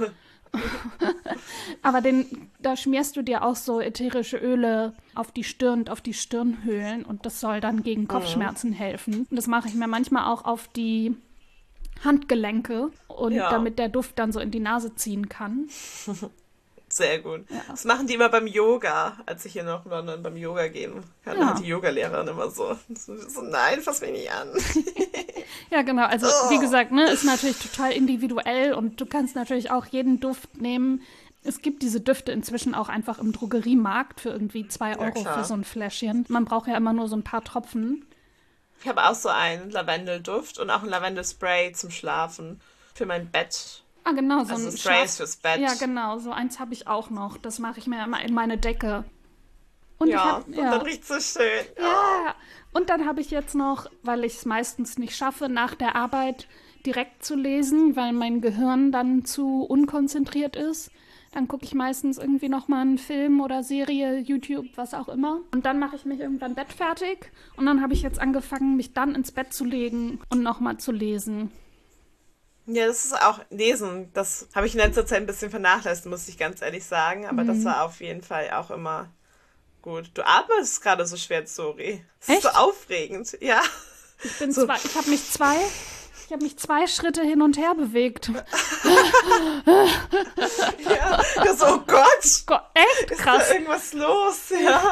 Aber den, da schmierst du dir auch so ätherische Öle auf die Stirn und auf die Stirnhöhlen und das soll dann gegen Kopfschmerzen helfen. Und das mache ich mir manchmal auch auf die Handgelenke und Ja. damit der Duft dann so in die Nase ziehen kann. Sehr gut. Ja. Das machen die immer beim Yoga, als ich hier noch in London beim Yoga gehen kann. Ja. Hat die Yogalehrerin immer so. So, nein, fass mich nicht an. Ja, genau. Also, Oh. wie gesagt, ne, ist natürlich total individuell und du kannst natürlich auch jeden Duft nehmen. Es gibt diese Düfte inzwischen auch einfach im Drogeriemarkt für irgendwie zwei Euro klar. für so ein Fläschchen. Man braucht ja immer nur so ein paar Tropfen. Ich habe auch so einen Lavendelduft und auch ein Lavendelspray zum Schlafen für mein Bett. Ah, genau, so Also ein Sprays Schlaf- fürs Bett. Ja, genau, so eins habe ich auch noch. Das mache ich mir immer in meine Decke. Und ich Ja, hab, und ja. dann riecht es so schön. Ja, und dann habe ich jetzt noch, weil ich es meistens nicht schaffe, nach der Arbeit direkt zu lesen, weil mein Gehirn dann zu unkonzentriert ist. Dann gucke ich meistens irgendwie nochmal einen Film oder Serie, YouTube, was auch immer. Und dann mache ich mich irgendwann bettfertig. Und dann habe ich jetzt angefangen, mich dann ins Bett zu legen und nochmal zu lesen. Ja, das ist auch Lesen. Das habe ich in letzter Zeit ein bisschen vernachlässigt, muss ich ganz ehrlich sagen. Aber Mhm. das war auf jeden Fall auch immer gut. Du atmest gerade so schwer, Zori. Das ist Echt? so aufregend. Ja. Ich bin So. zwei, ich habe mich zwei, ich habe mich zwei Schritte hin und her bewegt. Ja. Ja, so, oh Gott. Go- Echt Ist krass. da irgendwas los? Ja.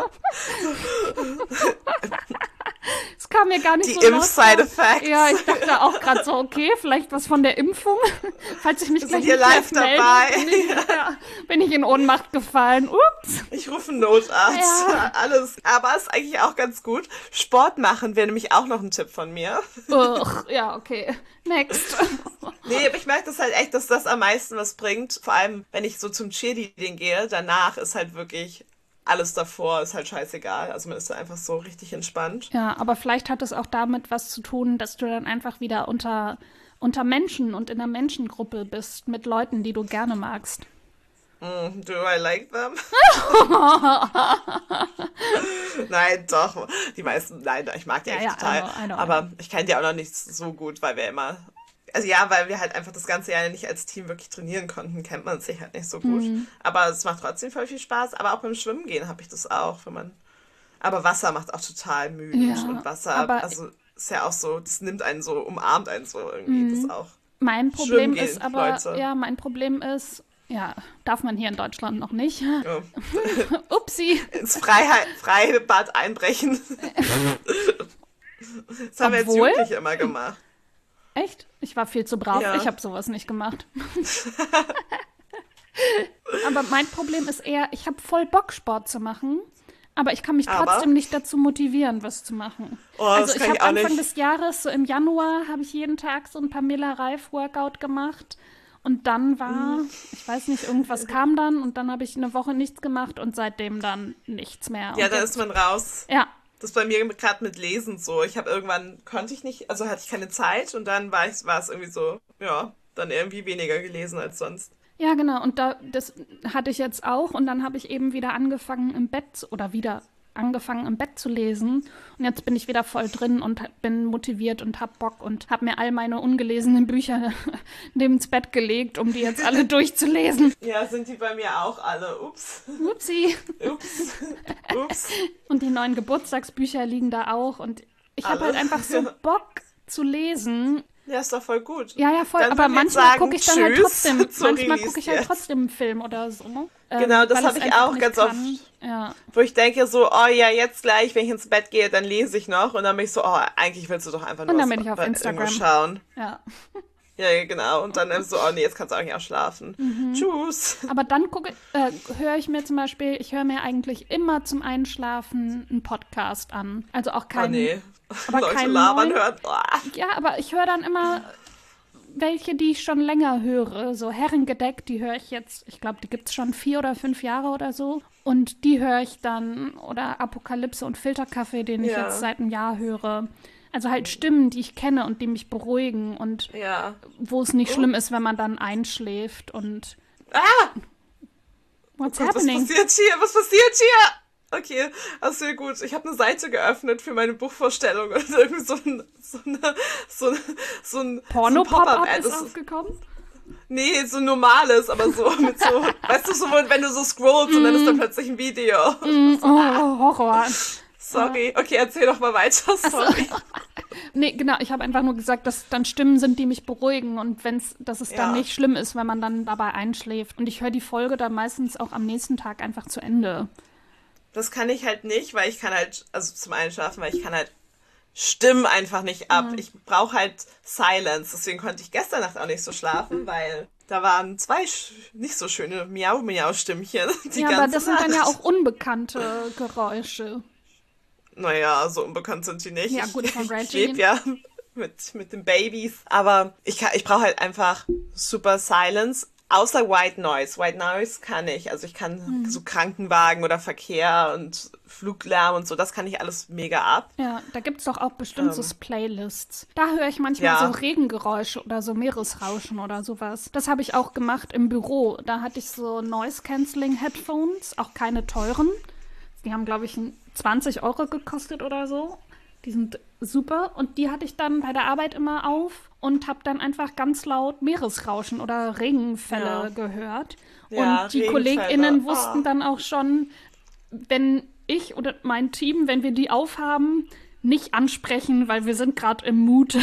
Es kam mir gar nicht Die so laut Impf-Side-Effects. vor. Ja, ich dachte auch gerade so, okay, vielleicht was von der Impfung. Falls ich mich Wir gleich sind hier nicht mehr live melde, dabei. Bin ich, ja, bin ich in Ohnmacht gefallen. Ups. Ich rufe einen Notarzt. Ja. Alles. Aber ist eigentlich auch ganz gut. Sport machen wäre nämlich auch noch ein Tipp von mir. Ugh, ja, okay. Next. Nee, aber ich merke das halt echt, dass das am meisten was bringt. Vor allem, wenn ich so zum Cheerleading gehe, danach ist halt wirklich alles davor, ist halt scheißegal. Also man ist da einfach so richtig entspannt. Ja, aber vielleicht hat es auch damit was zu tun, dass du dann einfach wieder unter, unter Menschen und in einer Menschengruppe bist mit Leuten, die du gerne magst. Mm, do I like them? Nein, doch. Die meisten, nein, ich mag die Ja, echt ja, total. I know, I know, I aber ich kenne die auch noch nicht so gut, weil wir immer... Also ja, weil wir halt einfach das ganze Jahr nicht als Team wirklich trainieren konnten, kennt man sich halt nicht so gut. Mhm. Aber es macht trotzdem voll viel Spaß. Aber auch beim Schwimmen gehen habe ich das auch, wenn man... Aber Wasser macht auch total müde. Ja, und Wasser, aber- also ist ja auch so, das nimmt einen so, umarmt einen so irgendwie. Das auch. Mein Problem Schwimmen ist gehen, aber, Leute. ja, mein Problem ist, ja, darf man hier in Deutschland noch nicht. Ja. Upsi. Ins Freiheit, Freibad einbrechen. Das haben wir als Obwohl- Jugendliche immer gemacht. Echt? Ich war viel zu brav. Ja. Ich habe sowas nicht gemacht. Aber mein Problem ist eher, ich habe voll Bock, Sport zu machen, aber ich kann mich Aber? trotzdem nicht dazu motivieren, was zu machen. Oh, das also ich kann habe ich auch Anfang nicht. des Jahres, so im Januar, habe ich jeden Tag so ein Pamela Reif Workout gemacht. Und dann war, Mhm. ich weiß nicht, irgendwas kam dann und dann habe ich eine Woche nichts gemacht und seitdem dann nichts mehr. Ja, und da jetzt- ist man raus. Ja, Das ist bei mir gerade mit Lesen so. Ich habe irgendwann, konnte ich nicht, also hatte ich keine Zeit und dann war ich, war es irgendwie so, ja, dann irgendwie weniger gelesen als sonst. ja, genau. Und da, das hatte ich jetzt auch. Und dann habe ich eben wieder angefangen im Bett oder wieder angefangen im Bett zu lesen. Und jetzt bin ich wieder voll drin und bin motiviert und hab Bock und habe mir all meine ungelesenen Bücher neben ins Bett gelegt, um die jetzt alle durchzulesen. Ja, sind die bei mir auch alle. Ups. Upsi. Ups. Ups. Und die neuen Geburtstagsbücher liegen da auch. Und ich habe Alle? halt einfach so Bock zu lesen. Ja, ist doch voll gut. Ja, ja, voll. Dann Aber würden wir jetzt manchmal sagen, gucke ich dann halt tschüss trotzdem, zur manchmal Release gucke ich halt jetzt. trotzdem einen Film oder so. ähm, Genau, das weil hab es ich einfach auch nicht ganz kann. oft. Ja. Wo ich denke so, oh ja, jetzt gleich, wenn ich ins Bett gehe, dann lese ich noch. Und dann bin ich so, oh, eigentlich willst du doch einfach nur Und dann was bin ich auf bei- Instagram. irgendwo schauen. Ja. Ja, ja, genau. Und dann so, oh nee, jetzt kannst du eigentlich auch schlafen. Mhm. Tschüss. Aber dann gucke, äh, höre ich mir zum Beispiel, ich höre mir eigentlich immer zum Einschlafen einen Podcast an. Also auch Oh keinen. nee. aber Leute keinen labern neuen. hören. Oh. Ja, aber ich höre dann immer welche, die ich schon länger höre. So Herrengedeck, die höre ich jetzt, ich glaube, die gibt es schon vier oder fünf Jahre oder so. Und die höre ich dann, oder Apokalypse und Filterkaffee, den ich Ja. jetzt seit einem Jahr höre. Also halt Stimmen, die ich kenne und die mich beruhigen und Ja. wo es nicht schlimm ist, wenn man dann einschläft und Ah! what's Gott, was happening? passiert hier? Was passiert hier? Okay, also sehr gut. Ich habe eine Seite geöffnet für meine Buchvorstellung und irgendwie so ein, so eine, so ein, so ein Porno-Pop-Up so ein Pop-up-Ad. ist Das- aufgekommen? Nee, so ein normales, aber so mit so, weißt du, so, wenn du so scrollst und dann ist da plötzlich ein Video. Mm, oh, Horror. Sorry. Okay, erzähl doch mal weiter. Sorry. Nee, genau, ich habe einfach nur gesagt, dass dann Stimmen sind, die mich beruhigen und wenn's, dass es dann Ja. nicht schlimm ist, wenn man dann dabei einschläft. Und ich höre die Folge dann meistens auch am nächsten Tag einfach zu Ende. Das kann ich halt nicht, weil ich kann halt, also zum Einschlafen, weil ich kann halt stimmen einfach nicht ab. Mhm. Ich brauche halt Silence. Deswegen konnte ich gestern Nacht auch nicht so schlafen, weil da waren zwei sch- nicht so schöne Miau-Miau-Stimmchen. Ja, aber das Nacht. sind dann ja auch unbekannte Geräusche. Naja, so unbekannt sind die nicht. Ja, gut, von Reggie. Ich lebe ja mit, mit den Babys. Aber ich, kann- ich brauche halt einfach super Silence. Außer White Noise. White Noise kann ich. Also ich kann mhm. so Krankenwagen oder Verkehr und Fluglärm und so, das kann ich alles mega ab. Ja, da gibt's doch auch bestimmt ähm. so Playlists. Da höre ich manchmal Ja. so Regengeräusche oder so Meeresrauschen oder sowas. Das habe ich auch gemacht im Büro. Da hatte ich so Noise-Canceling-Headphones, auch keine teuren. Die haben, glaube ich, zwanzig Euro gekostet oder so. Die sind super. Und die hatte ich dann bei der Arbeit immer auf und habe dann einfach ganz laut Meeresrauschen oder Regenfälle Ja. gehört. Ja, und die Regenfälle. KollegInnen Oh. wussten dann auch schon, wenn ich oder mein Team, wenn wir die aufhaben, nicht ansprechen, weil wir sind gerade im Mut.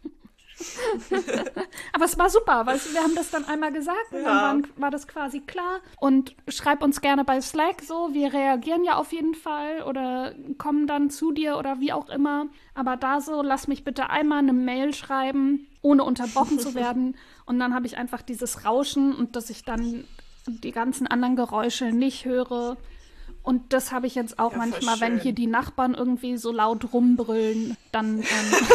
Aber es war super, weil wir haben das dann einmal gesagt und Ja. dann waren, war das quasi klar. Und schreib uns gerne bei Slack so, wir reagieren ja auf jeden Fall oder kommen dann zu dir oder wie auch immer. Aber da so, lass mich bitte einmal eine Mail schreiben, ohne unterbrochen zu werden. Und dann habe ich einfach dieses Rauschen und dass ich dann die ganzen anderen Geräusche nicht höre. Und das habe ich jetzt auch Ja, manchmal, voll wenn schön. hier die Nachbarn irgendwie so laut rumbrüllen, dann ähm,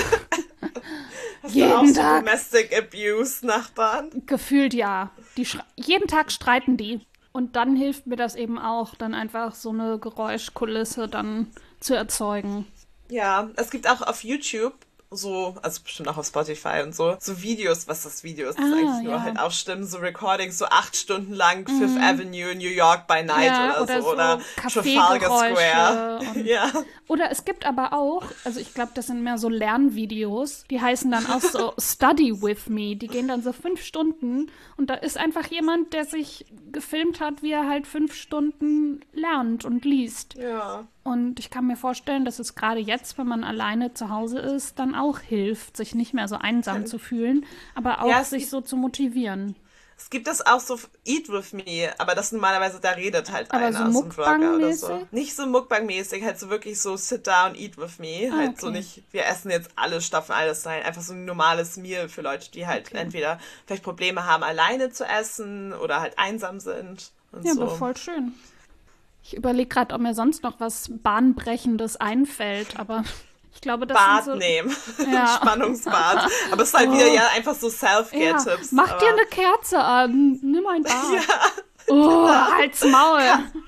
Hast jeden du auch so Tag. Domestic Abuse Nachbarn? Gefühlt ja. Die schre- jeden Tag streiten die. Und dann hilft mir das eben auch, dann einfach so eine Geräuschkulisse dann zu erzeugen. Ja, es gibt auch auf YouTube so, also bestimmt auch auf Spotify und so, so Videos, was das Video ist, das ist Ah, eigentlich nur ja. halt auch Stimmen, so Recordings, so acht Stunden lang Fifth Avenue, New York by Night Ja, oder, oder so, so oder Trafalgar Kaffeegeräusche Square. und- Ja. Oder es gibt aber auch, also ich glaube, das sind mehr so Lernvideos, die heißen dann auch so Study with me. Die gehen dann so fünf Stunden und da ist einfach jemand, der sich gefilmt hat, wie er halt fünf Stunden lernt und liest. Ja. Und ich kann mir vorstellen, dass es gerade jetzt, wenn man alleine zu Hause ist, dann auch hilft, sich nicht mehr so einsam zu fühlen, aber auch Ja, es sich gibt- so zu motivieren. Es gibt das auch so Eat with me, aber das normalerweise, da redet halt Aber einer, so so ein Vlogger oder so. Mukbang-mäßig? Nicht so Mukbang-mäßig, halt so wirklich so sit down, eat with me. Ah, halt so okay. nicht, wir essen jetzt alle, stopfen alles rein. Einfach so ein normales Meal für Leute, die halt Okay. entweder vielleicht Probleme haben, alleine zu essen oder halt einsam sind. Und Ja, so. aber voll schön. Ich überlege gerade, ob mir sonst noch was Bahnbrechendes einfällt, aber ich glaube, das Bad sind so... nehmen. Ja. Spannungsbad. Aber es ist halt Oh. wieder ja einfach so Ja, Self-Care-Tipps. mach aber dir eine Kerze an, nimm ein Bad. Ja, Oh, halt's Maul.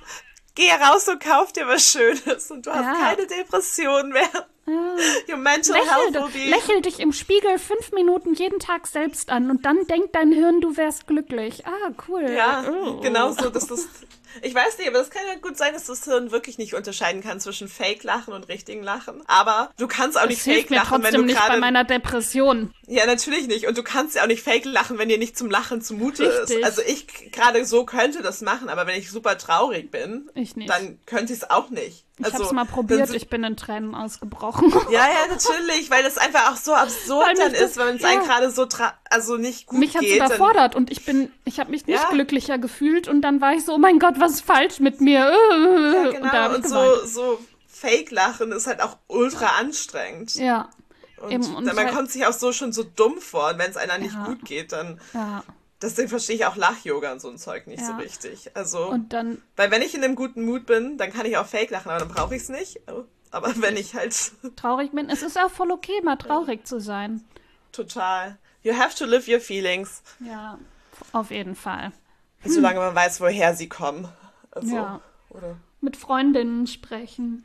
geh raus und kauf dir was Schönes und du hast Ja. keine Depression mehr. Ja. Your mental Lächel, health doch- will be... lächel dich im Spiegel fünf Minuten jeden Tag selbst an und dann denkt dein Hirn, du wärst glücklich. Ah, cool. Ja, Oh. genau so. Das ist, ich weiß nicht, aber das kann ja gut sein, dass das Hirn wirklich nicht unterscheiden kann zwischen Fake-Lachen und richtigen Lachen. Aber du kannst auch nicht Das hilft mir Fake-Lachen, wenn trotzdem du nicht bei gerade... meiner Depression. Ja, natürlich nicht. Und du kannst ja auch nicht Fake-Lachen, wenn dir nicht zum Lachen zumute Richtig. ist. Also ich k- gerade so könnte das machen, aber wenn ich super traurig bin, Ich nicht. dann könnte ich es auch nicht. Ich also, hab's mal dann probiert, sind- ich bin in Tränen ausgebrochen. Ja, ja, natürlich, weil das einfach auch so absurd Weil mich dann das- ist, wenn es ja. einem gerade so tra- also nicht gut Mich hat's geht. dann- überfordert und ich bin, ich habe mich nicht Ja. glücklicher gefühlt und dann war ich so, oh mein Gott, was ist falsch mit mir? Ja, Und da genau. hab ich Und, geweint. so, so Fake-Lachen ist halt auch ultra anstrengend. Ja, Und, eben, und dann, man halt- kommt sich auch so schon so dumm vor. Und wenn es einer nicht Ja. gut geht, dann... ja. Deswegen verstehe ich auch Lach-Yoga und so ein Zeug nicht so Ja. richtig. Also, Und dann, weil wenn ich in einem guten Mut bin, dann kann ich auch Fake lachen, aber dann brauche ich es nicht. Aber wenn ich halt traurig bin, es ist auch voll okay, mal traurig zu sein. total... You have to live your feelings. Ja, auf jeden Fall. Solange man weiß, woher sie kommen. Also, Ja. oder... Mit Freundinnen sprechen.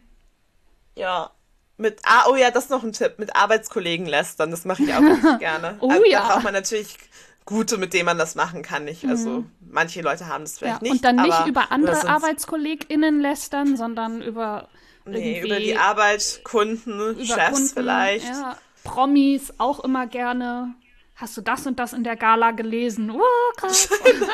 Ja. Mit, ah, oh ja, das ist noch ein Tipp. Mit Arbeitskollegen lästern, das mache ich auch richtig gerne. Oh also, ja. Da braucht man natürlich gute, mit denen man das machen kann. Nicht, also manche Leute haben das Ja, vielleicht nicht. und dann nicht aber, über andere oder sonst- ArbeitskollegInnen lästern, sondern über Nee, irgendwie über die Arbeit, Kunden, über Chefs Kunden, vielleicht. Ja, Promis auch immer gerne. Hast du das und das in der Gala gelesen? Uh, krass.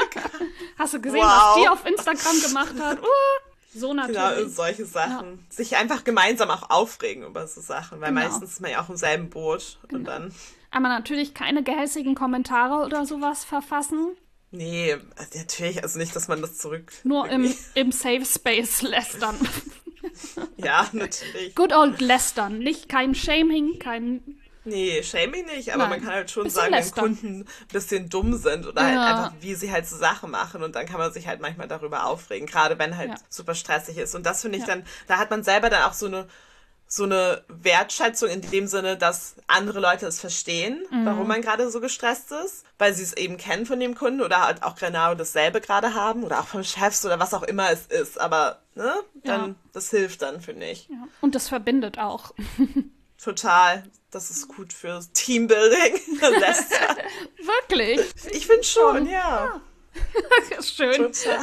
Hast du gesehen, Wow. was die auf Instagram gemacht hat? Uh, so Genau, natürlich. solche Sachen. Sich einfach gemeinsam auch aufregen über so Sachen, weil Genau. meistens ist man ja auch im selben Boot. Und dann, Aber natürlich keine gehässigen Kommentare oder sowas verfassen. nee, also natürlich, also nicht, dass man das zurück... Nur im, irgendwie- im Safe Space lästern. Ja, natürlich. Good old Lästern. Nicht kein Shaming, kein... Nee, Shaming nicht, aber Nein. man kann halt schon Bisschen sagen, wenn lästern. Kunden ein bisschen dumm sind oder halt Ja. einfach, wie sie halt so Sachen machen und dann kann man sich halt manchmal darüber aufregen, gerade wenn halt Ja. super stressig ist. Und das finde ich Ja. dann, da hat man selber dann auch so eine so eine Wertschätzung in dem Sinne, dass andere Leute es verstehen, Mhm. warum man gerade so gestresst ist, weil sie es eben kennen von dem Kunden oder halt auch genau dasselbe gerade haben oder auch vom Chefs oder was auch immer es ist. Aber ne, dann Ja. das hilft dann, finde ich. Ja. Und das verbindet auch. Total. Das ist gut für Teambuilding. Lästern. Wirklich. Ich finde schon, ja. Schön. Total.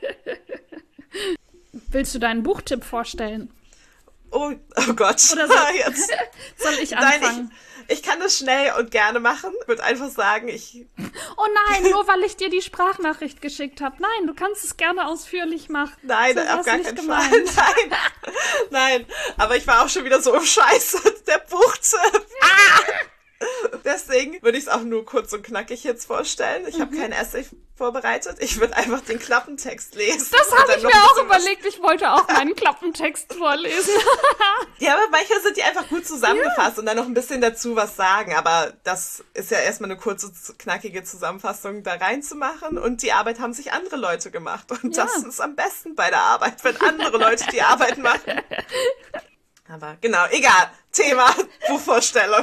Willst du deinen Buchtipp vorstellen? Oh, oh Gott. Oder so- Jetzt. Soll ich Nein, anfangen? ich, ich kann das schnell und gerne machen. Ich würde einfach sagen, ich. Oh nein, nur weil ich dir die Sprachnachricht geschickt habe. Nein, du kannst es gerne ausführlich machen. Nein, So auf war's gar nicht keinen gemeint. Fall. Nein. Nein. Aber ich war auch schon wieder so im Scheiße. Der Buchtipp. Ah! Deswegen würde ich es auch nur kurz und knackig jetzt vorstellen. Ich habe kein Essay vorbereitet. Ich würde einfach den Klappentext lesen. Das und habe dann ich noch mir ein auch bisschen was- überlegt. Ich wollte auch meinen Klappentext vorlesen. Ja, aber manchmal sind die einfach gut zusammengefasst und dann noch ein bisschen dazu was sagen. Aber das ist ja erstmal eine kurze, knackige Zusammenfassung da reinzumachen. Und die Arbeit haben sich andere Leute gemacht. Und Ja. das ist am besten bei der Arbeit, wenn andere Leute die Arbeit machen. Aber genau, egal. Thema Buchvorstellung.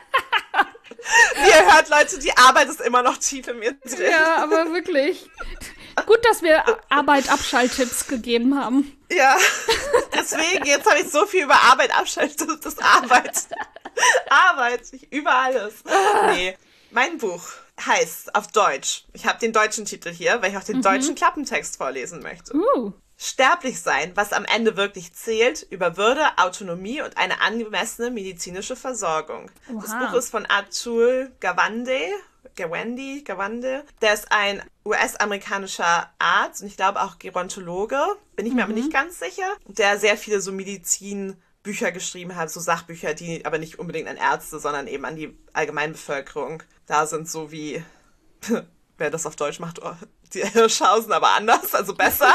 Wie ihr hört, Leute, die Arbeit ist immer noch tief in mir drin. Ja, aber wirklich. Gut, dass wir Arbeit-Abschalttipps gegeben haben. Ja, deswegen, jetzt habe ich so viel über Arbeit abschaltet, das ist Arbeit. Arbeit, ich über alles. Nee, mein Buch heißt auf Deutsch, ich habe den deutschen Titel hier, weil ich auch den deutschen Klappentext vorlesen möchte. Uh. Sterblichsein, sein, was am Ende wirklich zählt, über Würde, Autonomie und eine angemessene medizinische Versorgung. Oha. Das Buch ist von Atul Gawande, Gawande, Gawande. Der ist ein U S-amerikanischer Arzt und ich glaube auch Gerontologe, bin ich mir aber nicht ganz sicher, der sehr viele so Medizinbücher geschrieben hat, so Sachbücher, die aber nicht unbedingt an Ärzte, sondern eben an die Allgemeinbevölkerung da sind, so wie... Wer das auf Deutsch macht, oh, die Hirschhausen aber anders, also besser.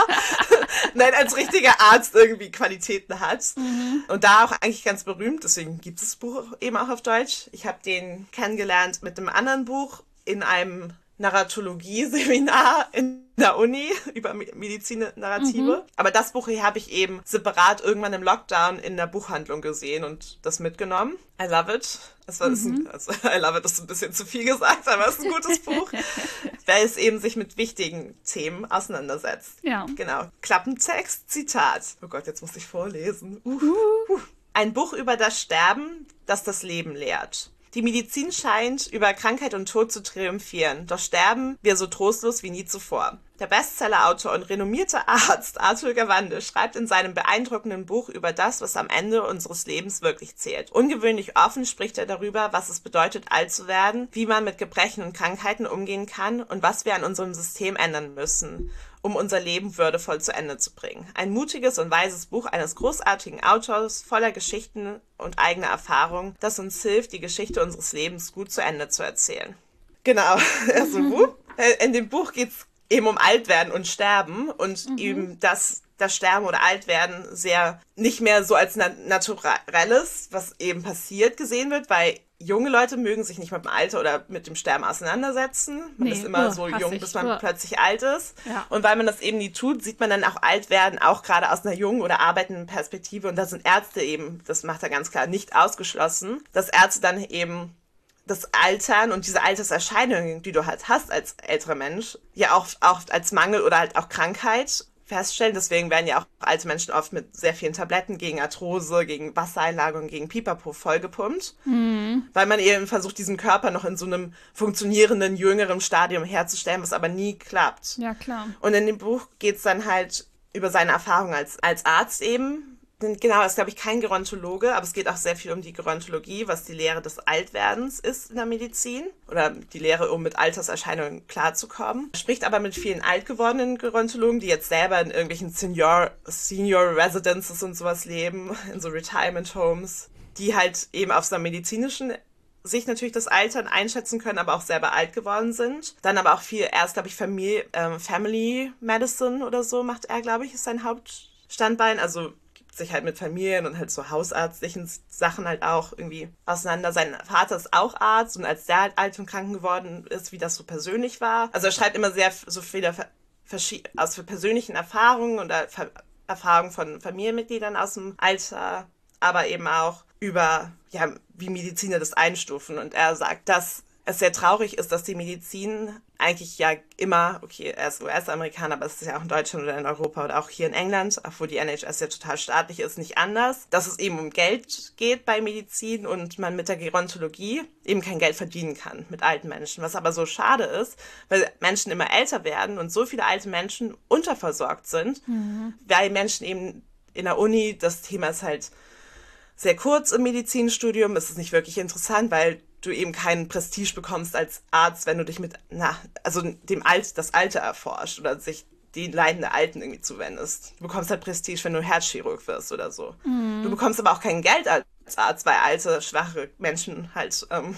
Nein, als richtiger Arzt irgendwie Qualitäten hat. Mhm. Und da auch eigentlich ganz berühmt, deswegen gibt es das Buch eben auch auf Deutsch. Ich habe den kennengelernt mit einem anderen Buch in einem Narratologie-Seminar in der Uni über Medizin-Narrative. Mhm. Aber das Buch hier habe ich eben separat irgendwann im Lockdown in der Buchhandlung gesehen und das mitgenommen. I love it. Es war, mhm. ein, also, I love it ist ein bisschen zu viel gesagt, aber es ist ein gutes Buch, weil es eben sich mit wichtigen Themen auseinandersetzt. Ja. Genau. Klappentext, Zitat. Oh Gott, jetzt muss ich vorlesen. Uh. Uh. Ein Buch über das Sterben, das das Leben lehrt. Die Medizin scheint über Krankheit und Tod zu triumphieren, doch sterben wir so trostlos wie nie zuvor. Der Bestsellerautor und renommierte Arzt Atul Gawande schreibt in seinem beeindruckenden Buch über das, was am Ende unseres Lebens wirklich zählt. Ungewöhnlich offen spricht er darüber, was es bedeutet, alt zu werden, wie man mit Gebrechen und Krankheiten umgehen kann und was wir an unserem System ändern müssen, um unser Leben würdevoll zu Ende zu bringen. Ein mutiges und weises Buch eines großartigen Autors, voller Geschichten und eigener Erfahrung, das uns hilft, die Geschichte unseres Lebens gut zu Ende zu erzählen. Genau, also Buch. In dem Buch geht's eben um Altwerden und Sterben und mhm. eben das, das Sterben oder Altwerden sehr nicht mehr so als na- naturelles, was eben passiert, gesehen wird, weil junge Leute mögen sich nicht mit dem Alter oder mit dem Sterben auseinandersetzen. Man Nee, ist immer oh, so hasse jung, ich. bis man Oh. plötzlich alt ist. Ja. Und weil man das eben nie tut, sieht man dann auch Altwerden, auch gerade aus einer jungen oder arbeitenden Perspektive. Und da sind Ärzte eben, das macht er ganz klar, nicht ausgeschlossen, dass Ärzte dann eben das Altern und diese Alterserscheinungen, die du halt hast als älterer Mensch, ja auch oft als Mangel oder halt auch Krankheit feststellen. Deswegen werden ja auch alte Menschen oft mit sehr vielen Tabletten gegen Arthrose, gegen Wassereinlagerung, gegen Pipapo vollgepumpt. Mhm. Weil man eben versucht, diesen Körper noch in so einem funktionierenden, jüngeren Stadium herzustellen, was aber nie klappt. Ja, klar. Und in dem Buch geht's dann halt über seine Erfahrung als, als Arzt eben. Genau, ist, glaube ich, kein Gerontologe, aber es geht auch sehr viel um die Gerontologie, was die Lehre des Altwerdens ist in der Medizin oder die Lehre, um mit Alterserscheinungen klarzukommen. Er spricht aber mit vielen alt gewordenen Gerontologen, die jetzt selber in irgendwelchen Senior, Senior Residences und sowas leben, in so Retirement Homes, die halt eben auf so einer medizinischen Sicht natürlich das Altern einschätzen können, aber auch selber alt geworden sind. Dann aber auch viel, erst, glaube ich, Family, ähm, Family Medicine oder so macht er, glaube ich, ist sein Hauptstandbein, also sich halt mit Familien und halt so hausärztlichen Sachen halt auch irgendwie auseinander. Sein Vater ist auch Arzt und als der halt alt und krank geworden ist, wie das so persönlich war. Also er schreibt immer sehr so viele verschiedene, aus persönlichen Erfahrungen und Erfahrungen von Familienmitgliedern aus dem Alter, aber eben auch über, ja, wie Mediziner das einstufen. Und er sagt, dass es sehr traurig ist, dass die Medizin eigentlich ja immer, okay, er ist U S-Amerikaner, aber es ist ja auch in Deutschland oder in Europa oder auch hier in England, obwohl die N H S ja total staatlich ist, nicht anders, dass es eben um Geld geht bei Medizin und man mit der Gerontologie eben kein Geld verdienen kann mit alten Menschen, was aber so schade ist, weil Menschen immer älter werden und so viele alte Menschen unterversorgt sind, mhm. weil Menschen eben in der Uni, das Thema ist halt sehr kurz im Medizinstudium, ist es nicht wirklich interessant, weil du eben keinen Prestige bekommst als Arzt, wenn du dich mit, na, also dem Alt, das Alter erforscht oder sich den Leiden der Alten irgendwie zuwendest. Du bekommst halt Prestige, wenn du Herzchirurg wirst oder so. Mhm. Du bekommst aber auch kein Geld als Arzt, weil alte, schwache Menschen halt ähm,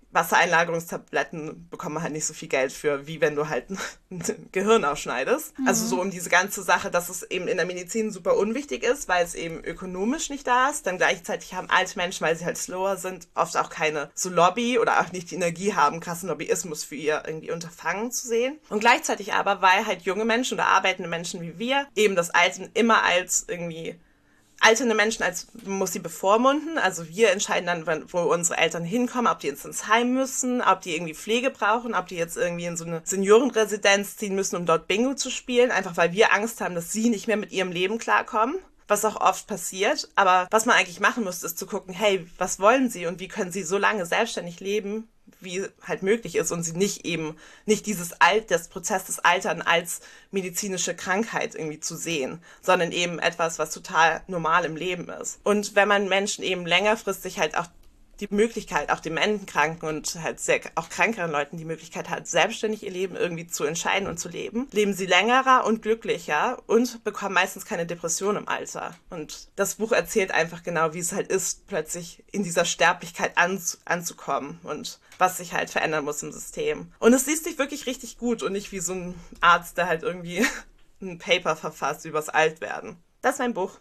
Wassereinlagerungstabletten bekommen halt nicht so viel Geld für, wie wenn du halt ein Gehirn ausschneidest. Mhm. Also so um diese ganze Sache, dass es eben in der Medizin super unwichtig ist, weil es eben ökonomisch nicht da ist. Dann gleichzeitig haben alte Menschen, weil sie halt slower sind, oft auch keine so Lobby oder auch nicht die Energie haben, krassen Lobbyismus für ihr irgendwie Unterfangen zu sehen. Und gleichzeitig aber, weil halt junge Menschen oder arbeitende Menschen wie wir eben das Alten immer als irgendwie alternde Menschen als muss sie bevormunden. Also wir entscheiden dann, wo unsere Eltern hinkommen, ob die jetzt ins Heim müssen, ob die irgendwie Pflege brauchen, ob die jetzt irgendwie in so eine Seniorenresidenz ziehen müssen, um dort Bingo zu spielen. Einfach weil wir Angst haben, dass sie nicht mehr mit ihrem Leben klarkommen. Was auch oft passiert. Aber was man eigentlich machen müsste, ist zu gucken, hey, was wollen sie und wie können sie so lange selbstständig leben, wie halt möglich ist und sie nicht eben, nicht dieses Alt, das Prozess des Altern als medizinische Krankheit irgendwie zu sehen, sondern eben etwas, was total normal im Leben ist. Und wenn man Menschen eben längerfristig halt auch die Möglichkeit, auch Dementenkranken und halt sehr, auch krankeren Leuten die Möglichkeit hat, selbstständig ihr Leben irgendwie zu entscheiden und zu leben, leben sie längerer und glücklicher und bekommen meistens keine Depression im Alter. Und das Buch erzählt einfach genau, wie es halt ist, plötzlich in dieser Sterblichkeit an, anzukommen und was sich halt verändern muss im System. Und es liest sich wirklich richtig gut und nicht wie so ein Arzt, der halt irgendwie ein Paper verfasst übers Altwerden. Das ist mein Buch.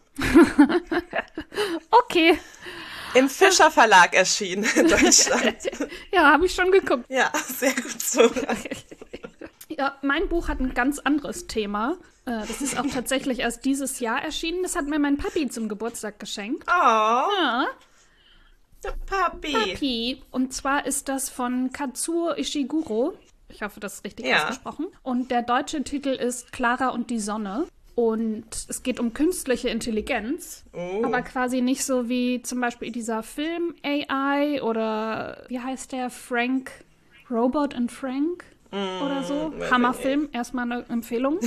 Okay. Im Fischer Verlag erschienen in Deutschland. Ja, habe ich schon geguckt. Ja, sehr gut so. Ja, mein Buch hat ein ganz anderes Thema. Das ist auch tatsächlich erst dieses Jahr erschienen. Das hat mir mein Papi zum Geburtstag geschenkt. Oh. Ja. Der Papi. Papi. Und zwar ist das von Kazuo Ishiguro. Ich hoffe, das ist richtig ja. ausgesprochen. Und der deutsche Titel ist Clara und die Sonne. Und es geht um künstliche Intelligenz, oh. aber quasi nicht so wie zum Beispiel dieser Film A I oder wie heißt der, Frank, Robot and Frank mm, oder so. Hammerfilm, erstmal eine Empfehlung.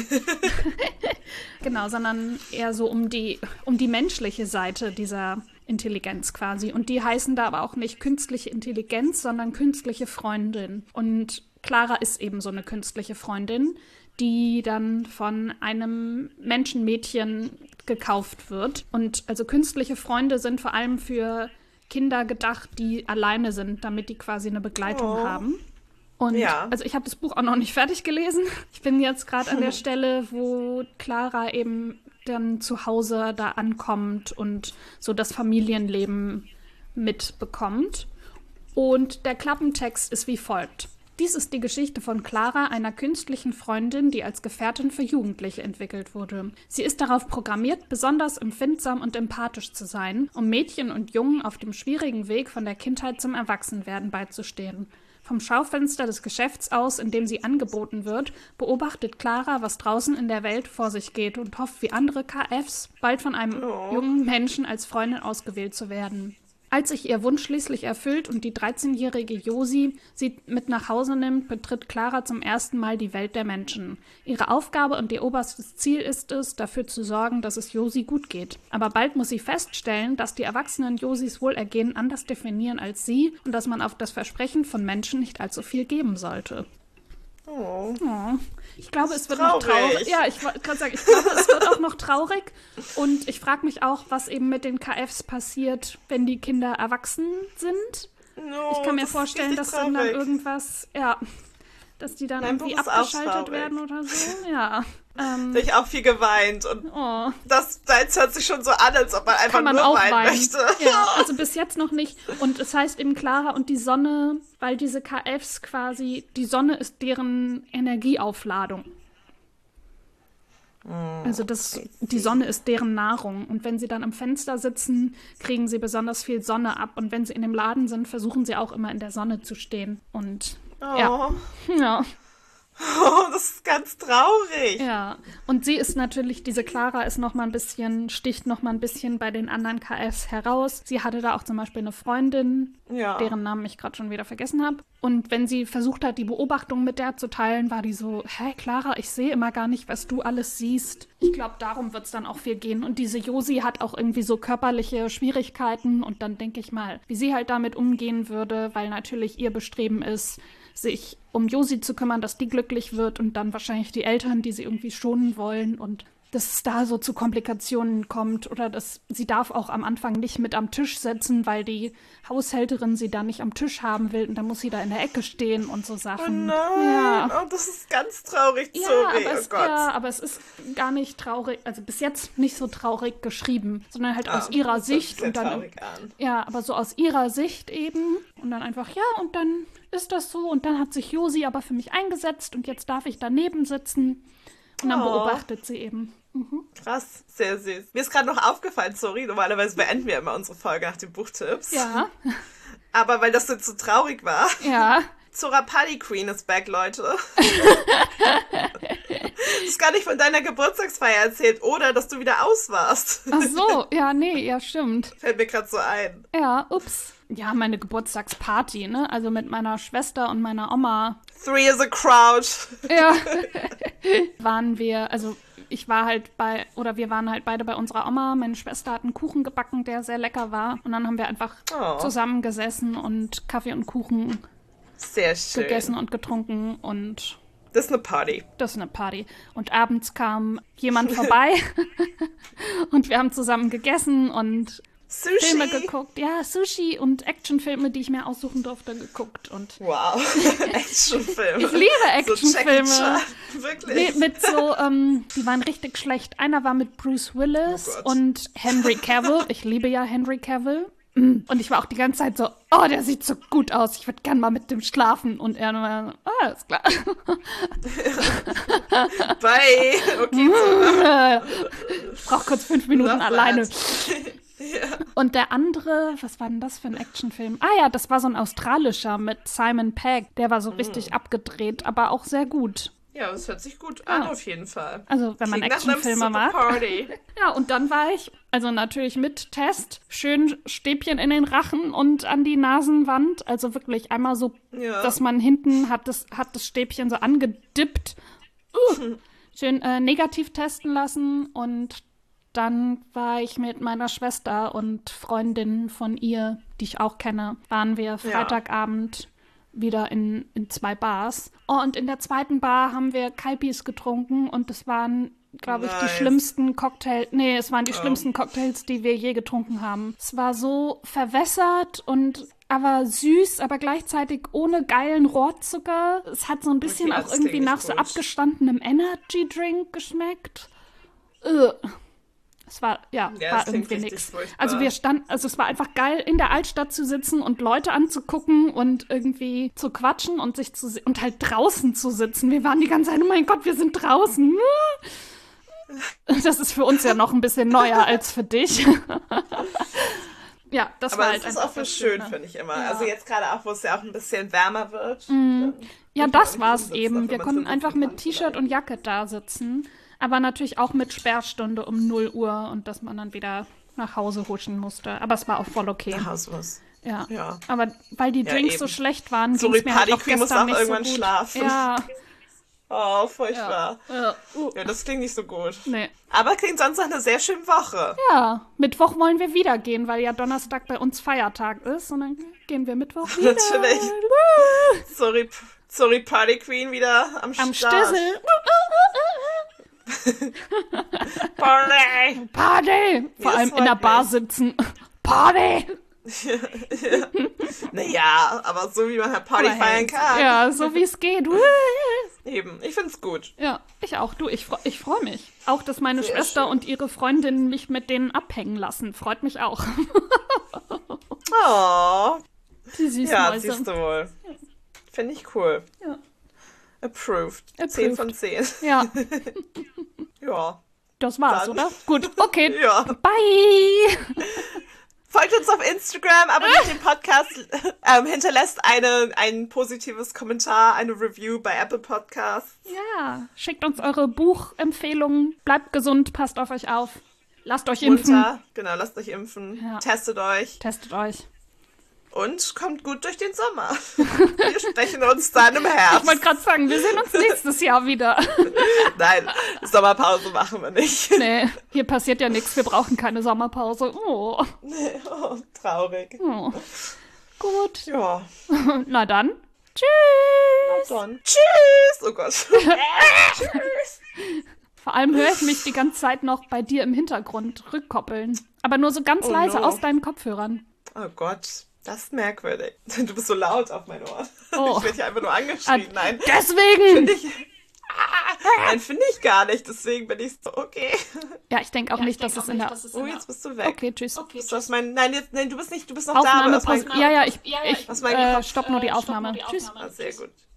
Genau, sondern eher so um die, um die menschliche Seite dieser Intelligenz quasi. Und die heißen da aber auch nicht künstliche Intelligenz, sondern künstliche Freundin. Und Clara ist eben so eine künstliche Freundin, die dann von einem Menschenmädchen gekauft wird. Und also künstliche Freunde sind vor allem für Kinder gedacht, die alleine sind, damit die quasi eine Begleitung oh. haben. Und ja. also ich habe das Buch auch noch nicht fertig gelesen. Ich bin jetzt gerade an der Stelle, wo Clara eben dann zu Hause da ankommt und so das Familienleben mitbekommt. Und der Klappentext ist wie folgt. Dies ist die Geschichte von Clara, einer künstlichen Freundin, die als Gefährtin für Jugendliche entwickelt wurde. Sie ist darauf programmiert, besonders empfindsam und empathisch zu sein, um Mädchen und Jungen auf dem schwierigen Weg von der Kindheit zum Erwachsenwerden beizustehen. Vom Schaufenster des Geschäfts aus, in dem sie angeboten wird, beobachtet Clara, was draußen in der Welt vor sich geht und hofft, wie andere K Fs, bald von einem oh. jungen Menschen als Freundin ausgewählt zu werden. Als sich ihr Wunsch schließlich erfüllt und die dreizehnjährige Josie sie mit nach Hause nimmt, betritt Clara zum ersten Mal die Welt der Menschen. Ihre Aufgabe und ihr oberstes Ziel ist es, dafür zu sorgen, dass es Josie gut geht. Aber bald muss sie feststellen, dass die Erwachsenen Josies Wohlergehen anders definieren als sie und dass man auf das Versprechen von Menschen nicht allzu viel geben sollte. Oh. Oh. Ich glaube, es wird traurig. noch traurig. Ja, ich wollte gerade sagen, ich glaube, es wird auch noch traurig. Und ich frage mich auch, was eben mit den K Fs passiert, wenn die Kinder erwachsen sind. No, ich kann mir das vorstellen, dass dann, dann irgendwas, ja, dass die dann Mein irgendwie Buch ist auch abgeschaltet traurig. werden oder so. Ja. Ähm, Da hab ich auch viel geweint. Und oh. das, das hört sich schon so an, als ob man einfach Kann man nur auch weinen weinen. möchte. Ja, also bis jetzt noch nicht. Und es heißt eben Clara und die Sonne, weil diese K Fs quasi, die Sonne ist deren Energieaufladung. Also das, die Sonne ist deren Nahrung. Und wenn sie dann am Fenster sitzen, kriegen sie besonders viel Sonne ab. Und wenn sie in dem Laden sind, versuchen sie auch immer in der Sonne zu stehen. Und Oh. ja. ja. Oh, das ist ganz traurig. Ja, und sie ist natürlich, diese Clara ist noch mal ein bisschen, sticht noch mal ein bisschen bei den anderen K Fs heraus. Sie hatte da auch zum Beispiel eine Freundin, Ja. deren Namen ich gerade schon wieder vergessen habe. Und wenn sie versucht hat, die Beobachtung mit der zu teilen, war die so, hä, Clara, ich sehe immer gar nicht, was du alles siehst. Ich glaube, darum wird es dann auch viel gehen. Und diese Josie hat auch irgendwie so körperliche Schwierigkeiten. Und dann denke ich mal, wie sie halt damit umgehen würde, weil natürlich ihr Bestreben ist, sich um Josie zu kümmern, dass die glücklich wird und dann wahrscheinlich die Eltern, die sie irgendwie schonen wollen und dass es da so zu Komplikationen kommt oder dass sie darf auch am Anfang nicht mit am Tisch sitzen, weil die Haushälterin sie da nicht am Tisch haben will und dann muss sie da in der Ecke stehen und so Oh Sachen. nein, Ja. oh, das ist ganz traurig, Ja, sorry, aber oh es, Gott. ja, aber es ist gar nicht traurig, also bis jetzt nicht so traurig geschrieben, sondern halt Ah, aus ihrer das hört sich Sicht sehr und dann traurig an. ja, aber so aus ihrer Sicht eben und dann einfach ja und dann ist das so und dann hat sich Josie aber für mich eingesetzt und jetzt darf ich daneben sitzen und dann Oh. beobachtet sie eben. Mhm. Krass, sehr süß. Mir ist gerade noch aufgefallen, sorry, normalerweise beenden wir immer unsere Folge nach den Buchtipps. Ja, Aber weil das jetzt so traurig war, ja. Zora Party Queen ist back, Leute. Du hast gar nicht von deiner Geburtstagsfeier erzählt oder dass du wieder aus warst. Ach so, ja, nee, ja, stimmt. Fällt mir gerade so ein. Ja, ups. Ja, meine Geburtstagsparty, ne? Also mit meiner Schwester und meiner Oma. Three is a crowd. Ja. waren wir, also ich war halt bei, oder wir waren halt beide bei unserer Oma. Meine Schwester hat einen Kuchen gebacken, der sehr lecker war. Und dann haben wir einfach Oh. zusammengesessen und Kaffee und Kuchen Sehr schön. gegessen und getrunken und Das ist eine Party. das ist eine Party. Und abends kam jemand vorbei und wir haben zusammen gegessen und Sushi. Filme geguckt. Ja, Sushi und Actionfilme, die ich mir aussuchen durfte, geguckt. Und Wow. Actionfilme. ich liebe Actionfilme. So Jackie Chan. Wirklich. Nee, mit so, ähm, die waren richtig schlecht. Einer war mit Bruce Willis Oh Gott. und Henry Cavill. Ich liebe ja Henry Cavill. Mm. Und ich war auch die ganze Zeit so, oh, der sieht so gut aus. Ich würde gern mal mit dem schlafen. Und er war, ah, ist klar. Bye. Okay, so. Ich brauche kurz fünf Minuten Love alleine. that. Ja. Und der andere, was war denn das für ein Actionfilm? Ah ja, das war so ein australischer mit Simon Pegg. Der war so richtig Mm. abgedreht, aber auch sehr gut. Ja, das hört sich gut an, Ah. auf jeden Fall. Also, wenn man Klingt nach einem Actionfilme super mag. Party. Ja, und dann war ich, also natürlich mit Test, schön Stäbchen in den Rachen und an die Nasenwand. Also wirklich einmal so, Ja. dass man hinten hat das, hat das Stäbchen so angedippt. Uh, schön äh, negativ testen lassen. Und dann war ich mit meiner Schwester und Freundin von ihr, die ich auch kenne, waren wir Freitagabend wieder in, in zwei Bars. Oh, und in der zweiten Bar haben wir Kaipis getrunken und das waren, glaube ich, die Nice. schlimmsten Cocktails. Nee, es waren die Oh. schlimmsten Cocktails, die wir je getrunken haben. Es war so verwässert und aber süß, aber gleichzeitig ohne geilen Rohrzucker. Es hat so ein bisschen Okay, auch das irgendwie klingt nach nicht so gut. abgestandenem Energy-Drink geschmeckt. Ugh. Es war, ja, Ja, war das klingt irgendwie richtig nix. furchtbar. Also wir standen, also es war einfach geil, in der Altstadt zu sitzen und Leute anzugucken und irgendwie zu quatschen und sich zu se- und halt draußen zu sitzen. Wir waren die ganze Zeit, oh mein Gott, wir sind draußen. Das ist für uns ja noch ein bisschen neuer als für dich. Ja, das Aber war es halt ist einfach auch so das schön, Schöne. finde ich immer. Ja. Also jetzt gerade auch, wo es ja auch ein bisschen wärmer wird. dann Ja, kann das man war's nicht eben. rumsitzen, Wir auch wenn man konnten drin einfach sitzen mit kann T-Shirt vielleicht. und Jacke da sitzen, aber natürlich auch mit Sperrstunde um null Uhr und dass man dann wieder nach Hause huschen musste. Aber es war auch voll okay. Nach Hause muss. Ja. Ja. Aber weil die Ja, Drinks eben. so schlecht waren, Sorry, ging's mir halt Party auch Queen muss gestern auch nicht irgendwann so gut. schlafen. Ja. Oh, furchtbar. Ja. Uh. Ja, das klingt nicht so gut. Nee. Aber klingt sonst nach einer sehr schönen Woche. Ja, Mittwoch wollen wir wieder gehen, weil ja Donnerstag bei uns Feiertag ist. Und dann gehen wir Mittwoch wieder. Natürlich. Woo! Sorry, sorry, Party Queen wieder am, Am Start. Stissel. Party! Party! Vor das allem in der freut Bar mich. sitzen. Party! Naja, aber so wie man halt Party Aber feiern hey, kann. Ja, so wie es geht. Eben, ich find's gut. Ja, ich auch. Du, ich, fre- ich freue mich. Auch, dass meine Sehr Schwester schön. und ihre Freundin mich mit denen abhängen lassen. Freut mich auch. Oh, Die Süßmäuse. ja, siehst du wohl. Finde ich cool. Ja. Approved. Approved. zehn von zehn. Ja, Ja. das war's, Dann. oder? Gut, okay. Ja. Bye! Folgt uns auf Instagram, abonniert den Podcast, ähm, hinterlässt eine, ein positives Kommentar, eine Review bei Apple Podcasts. Ja, schickt uns eure Buchempfehlungen. Bleibt gesund, passt auf euch auf. Lasst euch impfen. Runter. Genau, lasst euch impfen. Ja. Testet euch. Testet euch. Und kommt gut durch den Sommer. Wir sprechen uns dann im Herbst. Ich wollte gerade sagen, wir sehen uns nächstes Jahr wieder. Nein, Sommerpause machen wir nicht. Nee, hier passiert ja nichts. Wir brauchen keine Sommerpause. Oh. Oh, traurig. Oh. Gut. Ja, Na dann. Tschüss. dann. Tschüss. Oh Gott. Tschüss. Vor allem höre ich mich die ganze Zeit noch bei dir im Hintergrund rückkoppeln. Aber nur so ganz Oh leise no. aus deinen Kopfhörern. Oh Gott, das ist merkwürdig. Du bist so laut auf mein Ohr. Oh. Ich werde hier einfach nur angeschrien. Nein, Deswegen! finde ich... Ah, nein, finde ich gar nicht. Deswegen bin ich so, okay. Ja, ich denke auch nicht, dass es in der... Oh, jetzt bist du weg. Okay, tschüss. Bist du aus mein... Nein, jetzt, nein, du bist nicht, du bist noch Aufnahme, da. aber aus Pause. mein- Ja, ja, ich, ich Aus meinem äh, Kopf. stopp nur die Aufnahme. Tschüss. Ah, sehr gut.